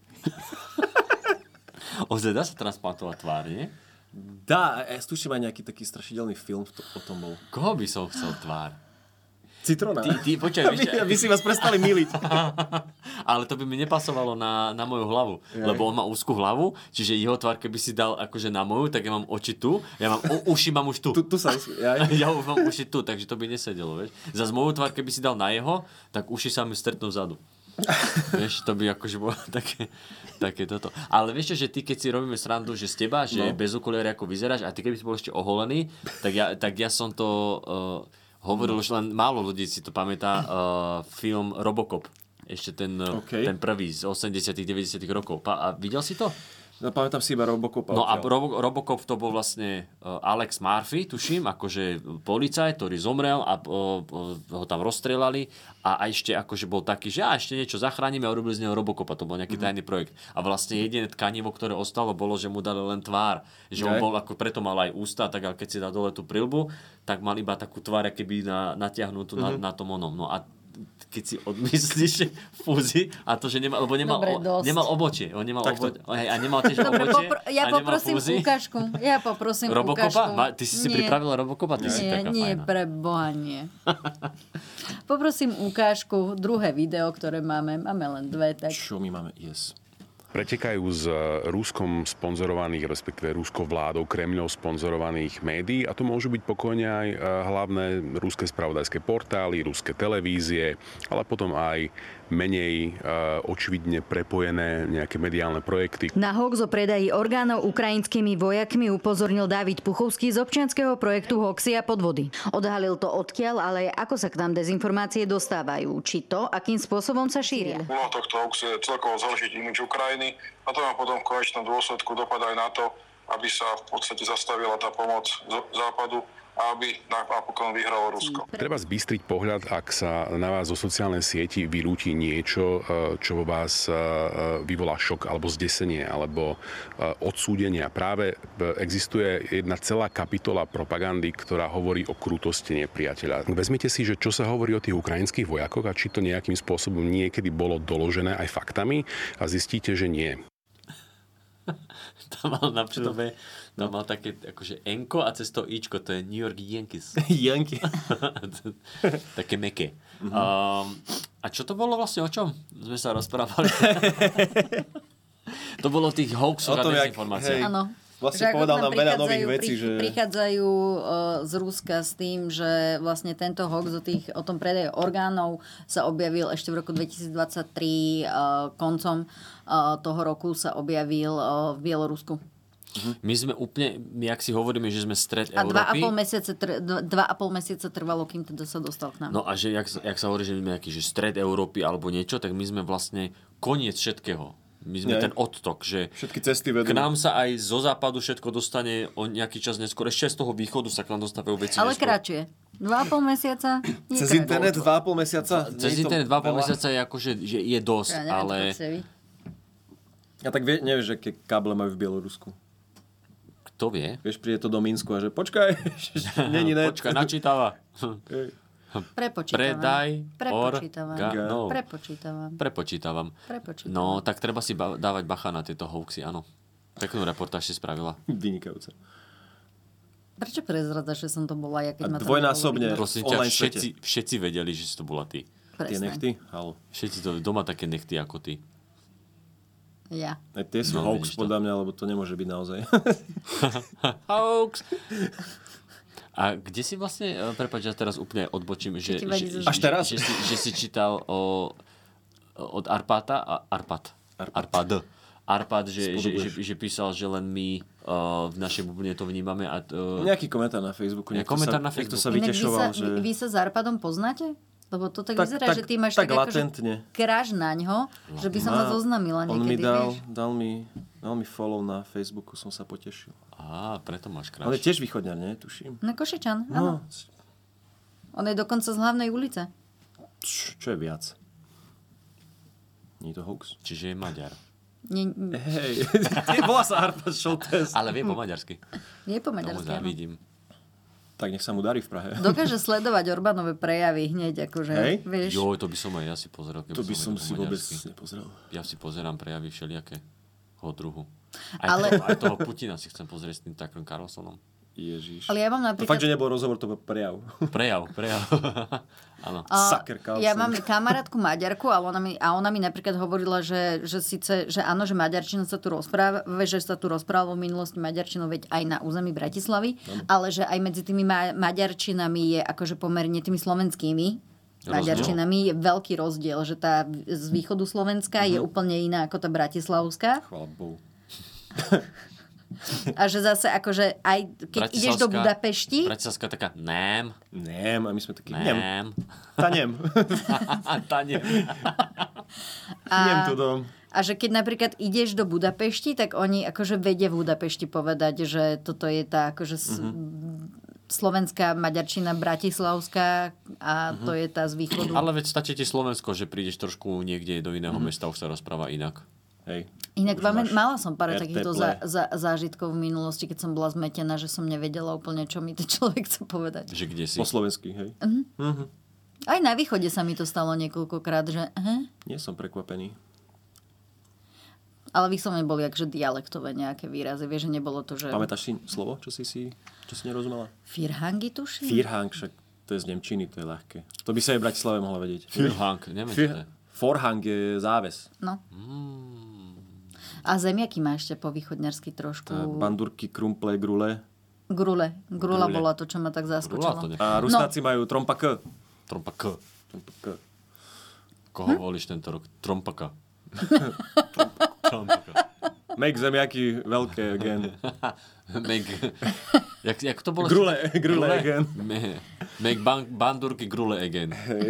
Speaker 2: Ozaj, dá sa transplantovať tvár, nie?
Speaker 3: Dá, ja tuším aj nejaký taký strašidelný film to, o tom bol.
Speaker 2: Koho by som chcel tvár?
Speaker 3: Citrona.
Speaker 2: Ty, ty, počkaj,
Speaker 3: Aby,
Speaker 2: vieš,
Speaker 3: aby si vás prestali miliť.
Speaker 2: ale to by mi nepasovalo na, na moju hlavu,
Speaker 3: Jej.
Speaker 2: lebo on má úzkú hlavu, čiže jeho tvár, keby si dal akože na moju, tak ja mám oči tu, ja mám u, uši mám už tu.
Speaker 3: Tu, tu sa... Ja,
Speaker 2: Ja už mám uši tu, takže to by nesedelo, vieš. Zas moju tvár, keby si dal na jeho, tak uši sa mi stretnú vzadu. Vieš, to by akože bolo také, také toto. Ale vieš čo, že ty, keď si robíme srandu, že z teba, že
Speaker 3: No.
Speaker 2: bez okuliare ako vyzeráš, a ty keby si bol ešte oholený, tak ja, tak ja som to uh, hovoril, už len málo ľudí si to pamätá, uh, film Robocop. Ešte ten,
Speaker 3: OK.
Speaker 2: ten prvý z osemdesiatych deväťdesiatych rokov. Pa, a videl si to?
Speaker 3: no, pamätám si iba Robocopa.
Speaker 2: No a
Speaker 3: odtiaľ.
Speaker 2: Robo, Robocop to bol vlastne uh, Alex Murphy, tuším, akože policajt, ktorý zomrel a uh, uh, ho tam rozstrelali a, a ešte akože bol taký, že a ešte niečo zachránime a urobili z neho Robocopa, to bol nejaký tajný projekt. A vlastne jediné tkanivo, ktoré ostalo, bolo, že mu dali len tvár. Že on
Speaker 3: Aj.
Speaker 2: bol, ako preto mal aj ústa, tak ale keď si dal dole tú prilbu, tak mal iba takú tvár, keby na, natiahnutú na, na tom onom. No a keď si odmyslíš fúzi a to, že nemal, lebo nemal,
Speaker 1: Dobre,
Speaker 2: o,
Speaker 1: dosť.
Speaker 2: nemal obočie. On nemal
Speaker 3: Takto.
Speaker 2: obočie. Hej, a nemal tiež
Speaker 1: Dobre,
Speaker 2: obočie.
Speaker 1: popr- ja
Speaker 2: a nemal
Speaker 1: poprosím
Speaker 2: fúzi.
Speaker 1: ukážku. Ja poprosím
Speaker 2: Robocopa?
Speaker 1: ukážku.
Speaker 2: Ma, ty si si
Speaker 1: Nie.
Speaker 2: pripravila Robocopa? Ty si
Speaker 1: Nie,
Speaker 2: taká
Speaker 1: nie,
Speaker 2: fajná.
Speaker 1: pre Boha nie. Poprosím ukážku, druhé video, ktoré máme. Máme len dve, tak
Speaker 3: Čo my máme? Yes.
Speaker 5: Pretekajú z Ruskom sponzorovaných, respektíve ruskou vládou, Kremľov sponzorovaných médií a to môžu byť pokojne aj eh, hlavné ruské spravodajské portály, ruské televízie, ale potom aj menej eh, očividne prepojené nejaké mediálne projekty.
Speaker 6: Na hoax o predaji orgánov ukrajinskými vojakmi upozornil Dávid Puchovský z občianskeho projektu Hoaxy a podvody. Odhalil to odkiaľ, ale aj ako sa k nám dezinformácie dostávajú, či to, akým spôsobom sa šíria.
Speaker 7: Úloha tohto hoaxu je celkovo zhoršiť imidž Ukrajiny a to má potom v konečnom dôsledku dopad aj na to, aby sa v podstate zastavila tá pomoc z západu a aby napokon vyhralo Rusko.
Speaker 5: Treba zbystriť pohľad, ak sa na vás zo sociálnej sieti vylúti niečo, eh, čo vo vás eh, vyvolá šok alebo zdesenie alebo eh, odsúdenia. Práve eh, existuje jedna celá kapitola propagandy, ktorá hovorí o krutosti nepriateľa. Vezmite si, že čo sa hovorí o tých ukrajinských vojakoch a či to nejakým spôsobom niekedy bolo doložené aj faktami a zistíte, že nie.
Speaker 2: Tam mal na čele, tam mal také akože Enko a cez to Ičko, to je New York Yankees.
Speaker 3: Janky.
Speaker 2: Také meké. Mm-hmm. Um, a čo to bolo vlastne, o čom sme sa rozprávali? To bolo o tých hoaxoch
Speaker 3: O
Speaker 2: a
Speaker 3: tom, jak-
Speaker 2: dezinformáciách.
Speaker 3: hej.
Speaker 1: áno.
Speaker 3: Vlastne
Speaker 1: Že ako
Speaker 3: povedal
Speaker 1: k
Speaker 3: nám veľa nových
Speaker 1: prichádzajú-
Speaker 3: vecí,
Speaker 1: pri-
Speaker 3: že-
Speaker 1: Prichádzajú uh, z Ruska s tým, že vlastne tento hoax o, tých, o tom predaji orgánov sa objavil ešte v roku dvetisícdvadsaťtri, uh, koncom uh, toho roku sa objavil uh, v Bielorusku.
Speaker 2: My sme úplne, my ak si hovoríme, že sme stred
Speaker 1: A dva a
Speaker 2: Európy.
Speaker 1: pol mesiace, tr- d- dva a pol mesiaca trvalo, kým teda sa dostal k nám.
Speaker 2: No a že, jak, jak sa hovorí, že my sme nejaký, že stred Európy alebo niečo, tak my sme vlastne koniec všetkého. My sme
Speaker 3: Nie.
Speaker 2: ten odtok, že
Speaker 3: Všetky cesty vedú.
Speaker 2: k nám sa aj zo západu všetko dostane o nejaký čas neskôr. Ešte z toho východu sa k nám dostávajú veci
Speaker 1: Ale
Speaker 2: neskôr.
Speaker 1: kratšie. Dva a pol mesiaca? Nie
Speaker 3: Cez
Speaker 1: kratšie.
Speaker 3: internet dva a pol mesiaca?
Speaker 2: Cez
Speaker 3: Nie je to
Speaker 2: internet dva a pol
Speaker 3: veľa?
Speaker 2: mesiaca je akože, že je dosť,
Speaker 1: Ja neviem,
Speaker 2: ale...
Speaker 1: čo chcete vy.
Speaker 3: A tak vie, nevieš, že aké káble majú v Bielorusku.
Speaker 2: Kto vie?
Speaker 3: Vieš, príde to do Minsku a že počkaj, není net.
Speaker 2: Počkaj, načítava.
Speaker 1: Prepočítavam.
Speaker 2: Predaj
Speaker 1: Prepočítavam.
Speaker 2: orgánov.
Speaker 1: Prepočítavam.
Speaker 2: Prepočítavam.
Speaker 1: Prepočítavam.
Speaker 2: No, tak treba si ba- dávať bacha na tieto hoaxy, áno. Peknú reportáž si spravila.
Speaker 3: Vynikajúce.
Speaker 1: Prečo prezradzaš, že som to bola ja, keď
Speaker 3: A
Speaker 1: ma tam
Speaker 3: dvojnásobne.
Speaker 1: nebolo vidno?
Speaker 2: Prosím ťa,
Speaker 3: online
Speaker 2: všetci, všetci vedeli, že si to bola ty.
Speaker 3: Tie
Speaker 1: Presne.
Speaker 3: nechty? Halo.
Speaker 2: Všetci to doma také nechty ako ty.
Speaker 1: Ja.
Speaker 3: Aj tie sú
Speaker 2: No,
Speaker 3: hoax
Speaker 2: vidíš to.
Speaker 3: podľa mňa, lebo to nemôže byť naozaj.
Speaker 2: Hoax! A kde si vlastne, eh, prepáč, ja teraz úplne odbočím, že,
Speaker 1: ti vadí
Speaker 2: že,
Speaker 1: zo-
Speaker 3: Až teraz?
Speaker 2: Že, že, si, že si čítal o, od Arpáta, a Arpad, Arpad, Arpad, že, že, že, že písal, že len my uh, v našej bubline to vnímame. A to,
Speaker 3: Nejaký komentár na Facebooku.
Speaker 2: Ja,
Speaker 3: Niekto
Speaker 2: komentár
Speaker 3: sa,
Speaker 2: na
Speaker 3: niekto
Speaker 2: Facebooku.
Speaker 3: sa
Speaker 1: Inak vy
Speaker 3: vytešoval,
Speaker 1: sa,
Speaker 3: že...
Speaker 1: vy, vy sa s Arpadom poznáte? Lebo to tak,
Speaker 3: Tak-
Speaker 1: vyzerá,
Speaker 3: tak-
Speaker 1: že ty máš
Speaker 3: tak
Speaker 1: tak,
Speaker 3: latentne.
Speaker 1: akože kráž naňho, že by som
Speaker 3: Má-
Speaker 1: vás zoznamila
Speaker 3: On mi
Speaker 1: niekedy,
Speaker 3: dal,
Speaker 1: vieš.
Speaker 3: dal, mi, dal mi follow na Facebooku, som sa potešil.
Speaker 2: Á, preto máš
Speaker 3: On je
Speaker 2: kráš.
Speaker 3: tiež východňar, nie? Tuším.
Speaker 1: Na Košičan, áno.
Speaker 3: No,
Speaker 1: On je dokonca z hlavnej ulice.
Speaker 3: čo, čo je viac? Nie je to hoax?
Speaker 2: Čiže je Maďar.
Speaker 1: Nie, nie,
Speaker 3: Hej, ty bola sa Arpad Šoltes.
Speaker 2: Ale vie po maďarsky.
Speaker 1: nie po
Speaker 2: Tomu
Speaker 1: maďarsky, áno.
Speaker 2: závidím.
Speaker 3: Tak nech sa mu darí v Prahe.
Speaker 1: Dokáže sledovať Orbánové prejavy hneď, akože,
Speaker 3: Hej.
Speaker 1: vieš.
Speaker 2: Jo, to by som aj ja si pozrel, keby
Speaker 3: To by
Speaker 2: som
Speaker 3: som
Speaker 2: vedel
Speaker 3: si
Speaker 2: po
Speaker 3: vôbec
Speaker 2: maďarsky.
Speaker 3: nepozrel.
Speaker 2: Ja si pozerám prejavy všelijakého druhu. Aj,
Speaker 1: Ale-
Speaker 2: toho, aj toho Putina si chcem pozrieť s tým Tuckerom Carlsonom.
Speaker 3: Ježiš.
Speaker 1: Ale ja mám
Speaker 3: To
Speaker 1: napríklad...
Speaker 3: fakt, že nebol rozhovor, to bol prejav.
Speaker 2: Prejav, prejav. Áno.
Speaker 1: A
Speaker 3: Sucker Carlson.
Speaker 1: ja mám kamarátku Maďarku a ona mi, a ona mi napríklad hovorila, že, že síce, že áno, že maďarčina sa tu rozpráva, že sa tu rozprávalo v minulosti maďarčinou, veď aj na území Bratislavy, ale že aj medzi tými ma- maďarčinami je akože pomerne tými slovenskými maďarčinami je veľký rozdiel, že tá z východu Slovenska je úplne iná ako tá bratislavská.
Speaker 3: Chvála Bohu.
Speaker 1: A že zase akože aj keď ideš do
Speaker 2: Bratislavská-
Speaker 1: Budapešti,
Speaker 2: Bratislavská taká, nem,
Speaker 3: Nem, a my sme takí, nem.
Speaker 2: nem.
Speaker 3: Tá nem.
Speaker 2: Tá nem.
Speaker 3: Nem tu dom.
Speaker 1: a že keď napríklad ideš do Budapešti, tak oni akože vedia v Budapešti povedať, že toto je tá akože s- slovenská maďarčina bratislavská a to je tá z východu.
Speaker 2: Ale veď stačí ti Slovensko, že prídeš trošku niekde do iného mesta, už sa rozpráva inak.
Speaker 3: Hej.
Speaker 1: Inak
Speaker 3: Už
Speaker 1: vám,
Speaker 3: máš
Speaker 1: mala som pár
Speaker 3: er té
Speaker 1: takýchto
Speaker 3: play.
Speaker 1: za, za, zážitkov v minulosti, keď som bola zmetená, že som nevedela úplne, čo mi ten človek chce povedať.
Speaker 2: Že kde si?
Speaker 3: Po slovensky, hej.
Speaker 1: Aj na východe sa mi to stalo niekoľkokrát, že aha.
Speaker 3: Nie som prekvapený.
Speaker 1: Ale vyslovene boli akože dialektové nejaké výrazy. Vieš, že nebolo to, že...
Speaker 3: Pamätáš si slovo, čo si si, čo si nerozumela?
Speaker 1: Firhangi tuším?
Speaker 3: Firhang, však to je z nemčiny, to je ľahké. To by sa aj v Bratislave mohla vedieť.
Speaker 2: Fürhang, neviem, čo to je.
Speaker 3: Forhang je záves.
Speaker 1: No. A zemiaky má ešte po východňarsky trošku...
Speaker 3: Tá bandurky, krumple, grule.
Speaker 1: Grule. Grula
Speaker 2: Grule.
Speaker 1: bola to, čo ma tak
Speaker 2: Grula
Speaker 1: zaskočilo.
Speaker 2: to ne.
Speaker 3: A Rusnáci majú trompa k.
Speaker 2: Trompa K.
Speaker 3: Trompa k.
Speaker 2: Koho volíš tento rok? Trompaka. Trompaka.
Speaker 3: Make zemiaky veľké again.
Speaker 2: Make... Jak, jak to bolo?
Speaker 3: Grule, grule again.
Speaker 2: Me- Make ban- bandurky grule again.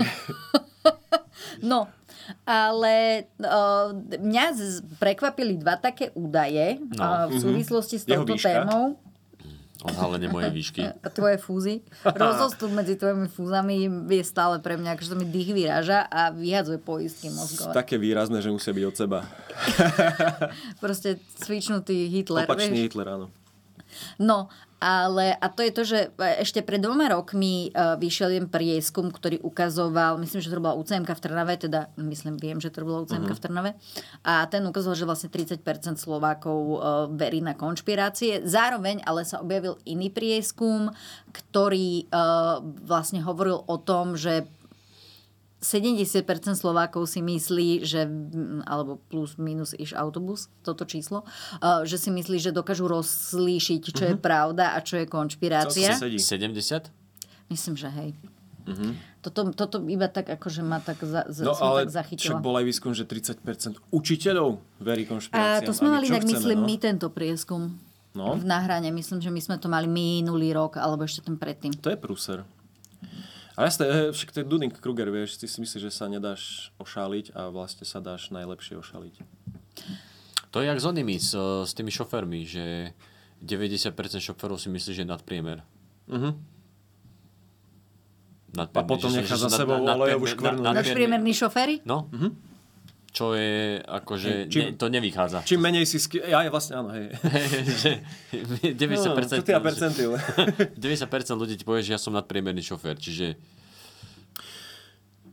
Speaker 1: No, ale uh, mňa z- prekvapili dva také údaje
Speaker 2: No.
Speaker 1: uh, v súvislosti s
Speaker 3: Jeho
Speaker 1: touto
Speaker 3: výška.
Speaker 1: témou.
Speaker 2: Odhalenie mojej výšky.
Speaker 1: A tvoje fúzy. Rozostup medzi tvojimi fúzami je stále pre mňa, akože sa mi dých vyráža a vyhadzuje poistky mozgové.
Speaker 3: Také výrazné, že musia byť od seba.
Speaker 1: Proste cvičnutý Hitler.
Speaker 3: Opačný
Speaker 1: vieš?
Speaker 3: Hitler, áno.
Speaker 1: No, ale a to je to, že ešte pred dvoma rokmi uh, vyšiel jeden prieskum, ktorý ukazoval, myslím, že to bola ú cé emka v Trnave, teda myslím, viem, že to bola ú cé emka uh-huh. v Trnave, a ten ukazoval, že vlastne tridsať percent Slovákov uh, verí na konšpirácie. Zároveň ale sa objavil iný prieskum, ktorý uh, vlastne hovoril o tom, že sedemdesiat percent Slovákov si myslí, že, alebo plus minus iš autobus, toto číslo, uh, že si myslí, že dokážu rozlíšiť, čo je pravda a čo je konšpirácia.
Speaker 3: Co si sedí?
Speaker 2: sedemdesiat?
Speaker 1: Myslím, že hej. Toto, toto iba tak, akože ma tak, za, za,
Speaker 3: No
Speaker 1: som
Speaker 3: ale
Speaker 1: tak zachytila.
Speaker 3: však bol aj výskum, že tridsať percent učiteľov verí
Speaker 1: A
Speaker 3: konšpiráciám.
Speaker 1: to sme
Speaker 3: my
Speaker 1: mali,
Speaker 3: čo
Speaker 1: tak
Speaker 3: chceme,
Speaker 1: myslím,
Speaker 3: no?
Speaker 1: my tento prieskum.
Speaker 3: No.
Speaker 1: V náhrane, myslím, že my sme to mali minulý rok, alebo ešte ten predtým.
Speaker 3: To je prúser. Ale jasné, však to je Dunning-Kruger, vieš, ty si myslíš, že sa nedáš ošáliť a vlastne sa dáš najlepšie ošáliť.
Speaker 2: To je jak s onými, s, s tými šoférmi, že deväťdesiat percent šoférov si myslí, že je nadpriemer.
Speaker 3: Uh-huh.
Speaker 2: Nadpriemer,
Speaker 3: A potom
Speaker 2: že sú-
Speaker 3: nechá
Speaker 2: že sú
Speaker 3: za sebou
Speaker 2: nad-
Speaker 3: olejovú
Speaker 2: nadpriemer-
Speaker 3: škvrnu.
Speaker 2: nad- nadpriemer-
Speaker 1: Nadpriemerní šoféry?
Speaker 2: No. Čo je, akože,
Speaker 3: Čím-
Speaker 2: ne, to nevychádza.
Speaker 3: Čím menej si... Ski- ja je vlastne, áno, hej.
Speaker 2: Že deväťdesiat percent,
Speaker 3: No, to ty a percentil.
Speaker 2: deväťdesiat percent ľudí ti povie, že ja som nadpriemerný šofér, čiže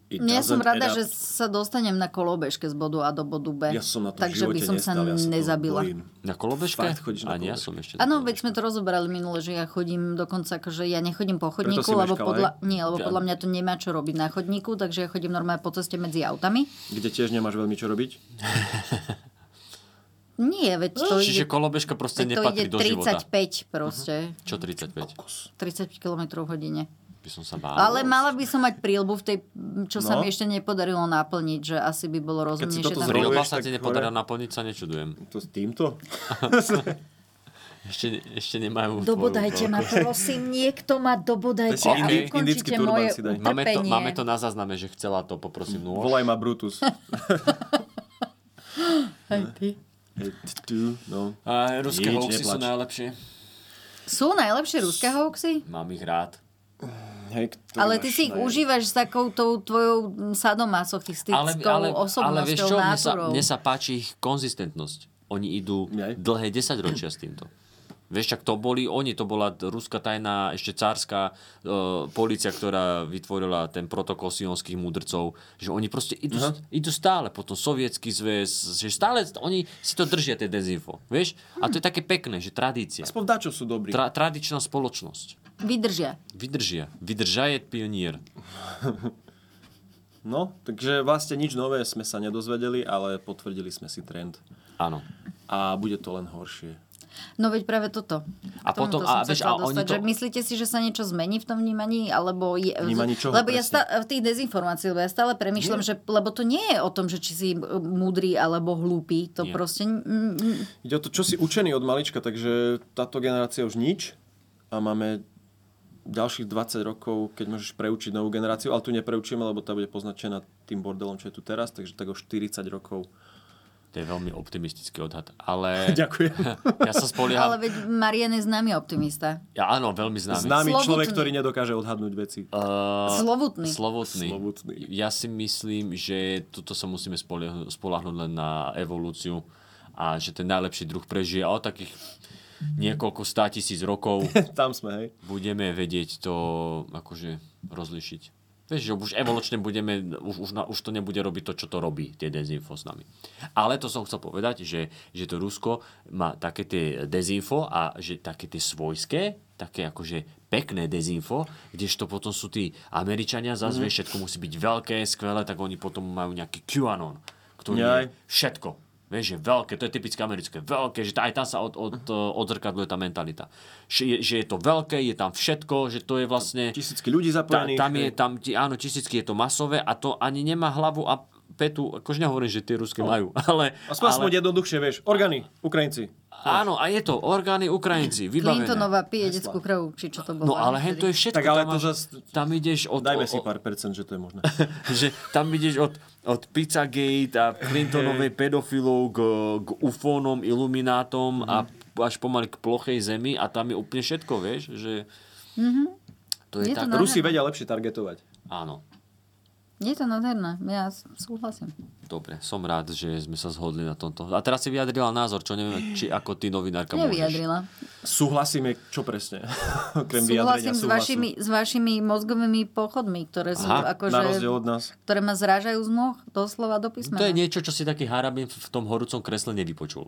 Speaker 3: it
Speaker 1: Ja som
Speaker 3: doesn't
Speaker 1: rada,
Speaker 3: add up.
Speaker 1: že sa dostanem na kolobežke z bodu A do bodu B.
Speaker 3: Ja som na to v
Speaker 1: Takže by
Speaker 3: živote
Speaker 1: som sa
Speaker 3: nestal, ja sa toho
Speaker 1: nezabila.
Speaker 3: bojím.
Speaker 2: Na kolobežke?
Speaker 3: Fakt chodíš na
Speaker 2: Ani ja
Speaker 3: kolobežke?
Speaker 2: som ešte...
Speaker 1: Áno, veď sme to rozoberali minule, že ja chodím dokonca, akože ja nechodím po chodníku,
Speaker 3: si
Speaker 1: lebo
Speaker 3: meškala,
Speaker 1: podľa,
Speaker 3: hej?
Speaker 1: nie, lebo
Speaker 2: Ja-
Speaker 1: podľa mňa to nemá čo robiť na chodníku, takže ja chodím normálne po ceste medzi autami.
Speaker 3: Kde tiež nemáš veľmi čo robiť?
Speaker 1: Nie, veď to
Speaker 2: Čiže
Speaker 1: ide,
Speaker 2: kolobežka proste
Speaker 1: veď to
Speaker 2: nepatrí
Speaker 1: ide
Speaker 2: do života.
Speaker 1: tridsaťpäť proste.
Speaker 2: Čo tridsaťpäť?
Speaker 1: tridsaťpäť kilometrov v hodine.
Speaker 2: By som sa bál.
Speaker 1: Ale mala by som mať príľbu v tej, čo sa
Speaker 3: No.
Speaker 1: mi ešte nepodarilo naplniť, že asi by bolo
Speaker 3: Keď si
Speaker 1: rozumnejšie
Speaker 3: toto
Speaker 1: tam...
Speaker 3: zrejme-
Speaker 2: Príľba
Speaker 3: Zrejmuješ,
Speaker 2: sa
Speaker 3: tak
Speaker 2: ti nepodarilo naplniť, sa nečudujem.
Speaker 3: To s týmto?
Speaker 2: Ešte, ešte nemajú...
Speaker 1: Dobodajte ma, prosím, niekto ma dobodajte
Speaker 3: To si
Speaker 1: a
Speaker 3: indi-
Speaker 1: ukončite
Speaker 3: indický turban
Speaker 1: moje
Speaker 3: si daj.
Speaker 2: Máme to,
Speaker 1: utrpenie.
Speaker 2: máme to na zázname, že chcela to, poprosím, nôž.
Speaker 3: Volaj ma Brutus.
Speaker 1: Aj ty.
Speaker 3: Hej, tu, no.
Speaker 2: A ruské
Speaker 3: Nič,
Speaker 2: hoaxy sú
Speaker 3: neplač.
Speaker 2: najlepšie.
Speaker 1: Sú najlepšie ruské hoaxy?
Speaker 2: Mám ich rád.
Speaker 3: Hej, ktorý
Speaker 1: Ale
Speaker 3: máš
Speaker 1: ty si ich
Speaker 3: naj-
Speaker 1: užívaš s takou tou tvojou sadomasochistickou
Speaker 2: Ale, ale, ale
Speaker 1: osobnosťou,
Speaker 2: vieš čo, mne sa,
Speaker 1: náturou.
Speaker 2: mne sa páči ich konzistentnosť. Oni idú
Speaker 3: Aj.
Speaker 2: dlhé desaťročia s týmto. Vieš, čak to boli oni, to bola ruská tajná, ešte cárska uh, polícia, ktorá vytvorila ten protokol sionských múdrcov, že oni proste idú, idú stále, potom sovietský zväz, že stále oni si to držia, tie dezinfo, vieš? A to je také pekné, že tradícia.
Speaker 3: Aspoň dačo sú dobrí.
Speaker 2: Tra, tradičná spoločnosť.
Speaker 1: Vydržia.
Speaker 2: Vydržia. Vydržaje pionier.
Speaker 3: No, takže vlastne nič nové sme sa nedozvedeli, ale potvrdili sme si trend.
Speaker 2: Áno.
Speaker 3: A bude to len horšie.
Speaker 1: No veď práve toto.
Speaker 2: A
Speaker 1: K tomuto
Speaker 2: potom-
Speaker 1: som
Speaker 2: a
Speaker 1: sa
Speaker 2: vieš,
Speaker 1: chcela
Speaker 2: a oni
Speaker 1: dostať,
Speaker 2: to-
Speaker 1: že myslíte si, že sa niečo zmení v tom vnímaní? Alebo je,
Speaker 3: Vnímaní čoho
Speaker 1: lebo ja
Speaker 3: presne?
Speaker 1: stále, v tých dezinformácií, lebo ja stále premýšľam, že, lebo to nie je o tom, že či si múdry alebo hlúpy. To
Speaker 2: Nie.
Speaker 1: proste... mm, mm,
Speaker 3: Ide o to, čo si učený od malička, takže táto generácia už nič a máme ďalších dvadsať rokov, keď môžeš preučiť novú generáciu, ale tu nepreučíme, lebo tá bude poznačená tým bordelom, čo je tu teraz, takže tak o štyridsať rokov.
Speaker 2: To je veľmi optimistický odhad. Ale
Speaker 3: Ďakujem.
Speaker 2: ja sa spolieham...
Speaker 1: Ale veď Marian je známy optimista.
Speaker 2: Ja, áno, veľmi známy.
Speaker 3: Známy
Speaker 1: Slovutný.
Speaker 3: človek, ktorý nedokáže odhadnúť veci.
Speaker 2: Uh,
Speaker 1: Slovutný.
Speaker 2: Slovutný.
Speaker 3: Slovutný.
Speaker 2: Ja si myslím, že tuto sa musíme spoliehnuť, spoľahnúť len na evolúciu a že ten najlepší druh prežije a o takých niekoľko stá tisíc rokov
Speaker 3: Tam sme, hej.
Speaker 2: budeme vedieť to akože rozlišiť. Vieš, že už evolučne budeme, už, už, na, už to nebude robiť to, čo to robí, tie dezinfo s nami. Ale to som chcel povedať, že, že to Rusko má také tie dezinfo a že také tie svojské, také akože pekné dezinfo, kdežto potom sú tí Američania zase, mm. všetko musí byť veľké, skvelé, tak oni potom majú nejaký QAnon, ktorý
Speaker 3: Jaj.
Speaker 2: je všetko. Vieš, že veľké, to je typické americké, veľké, že aj tam sa od, od, odzrkadluje tá mentalita. Že je, že je to veľké, je tam všetko, že to je vlastne...
Speaker 3: Tisícky ľudí
Speaker 2: Ta,
Speaker 3: zapojených.
Speaker 2: tam je,
Speaker 3: hej.
Speaker 2: tam, ti- áno, tisícky je to masové a to ani nemá hlavu a petu, akože nehovorím, že tie ruské majú, ale...
Speaker 3: Aspoň aspoň
Speaker 2: ale
Speaker 3: jednoduchšie, vieš. Orgány, Ukrajinci.
Speaker 2: áno, a je to orgány Ukrajinci, vybavené.
Speaker 1: Clintonová pije detskú krv, či čo to bolo.
Speaker 2: No ale hen to je všetko.
Speaker 3: Tak ale
Speaker 2: tam,
Speaker 3: to
Speaker 2: máš-
Speaker 3: zas-
Speaker 2: tam ideš od...
Speaker 3: Dajme
Speaker 2: o-
Speaker 3: si
Speaker 2: o-
Speaker 3: pár percent, že to je možné.
Speaker 2: že tam ideš od, od Pizzagate a Clintonovej pedofilov k, k ufónom, iluminátom a až pomaly k plochej zemi a tam je úplne všetko, vieš, že... To je,
Speaker 1: Je to
Speaker 2: tak...
Speaker 1: na-
Speaker 3: Rusi vedia lepšie targetovať.
Speaker 2: Áno.
Speaker 1: Je to nádherné, ja s- súhlasím.
Speaker 2: Dobre, som rád, že sme sa zhodli na tomto. A teraz si vyjadrila názor, čo neviem, či ako ty novinárka môžeš.
Speaker 1: Nevyjadrila.
Speaker 3: Súhlasíme, čo presne? Okrem vyjadrenia
Speaker 1: Súhlasím s
Speaker 3: súhlasu.
Speaker 1: vašimi, s vašimi mozgovými pochodmi, ktoré sú
Speaker 2: Aha,
Speaker 1: akože...
Speaker 3: Na rozdiel od nás.
Speaker 1: Ktoré ma zrážajú z nôh, doslova do písmena.
Speaker 2: To je niečo, čo si taký Harabin v tom horúcom kresle nevypočul.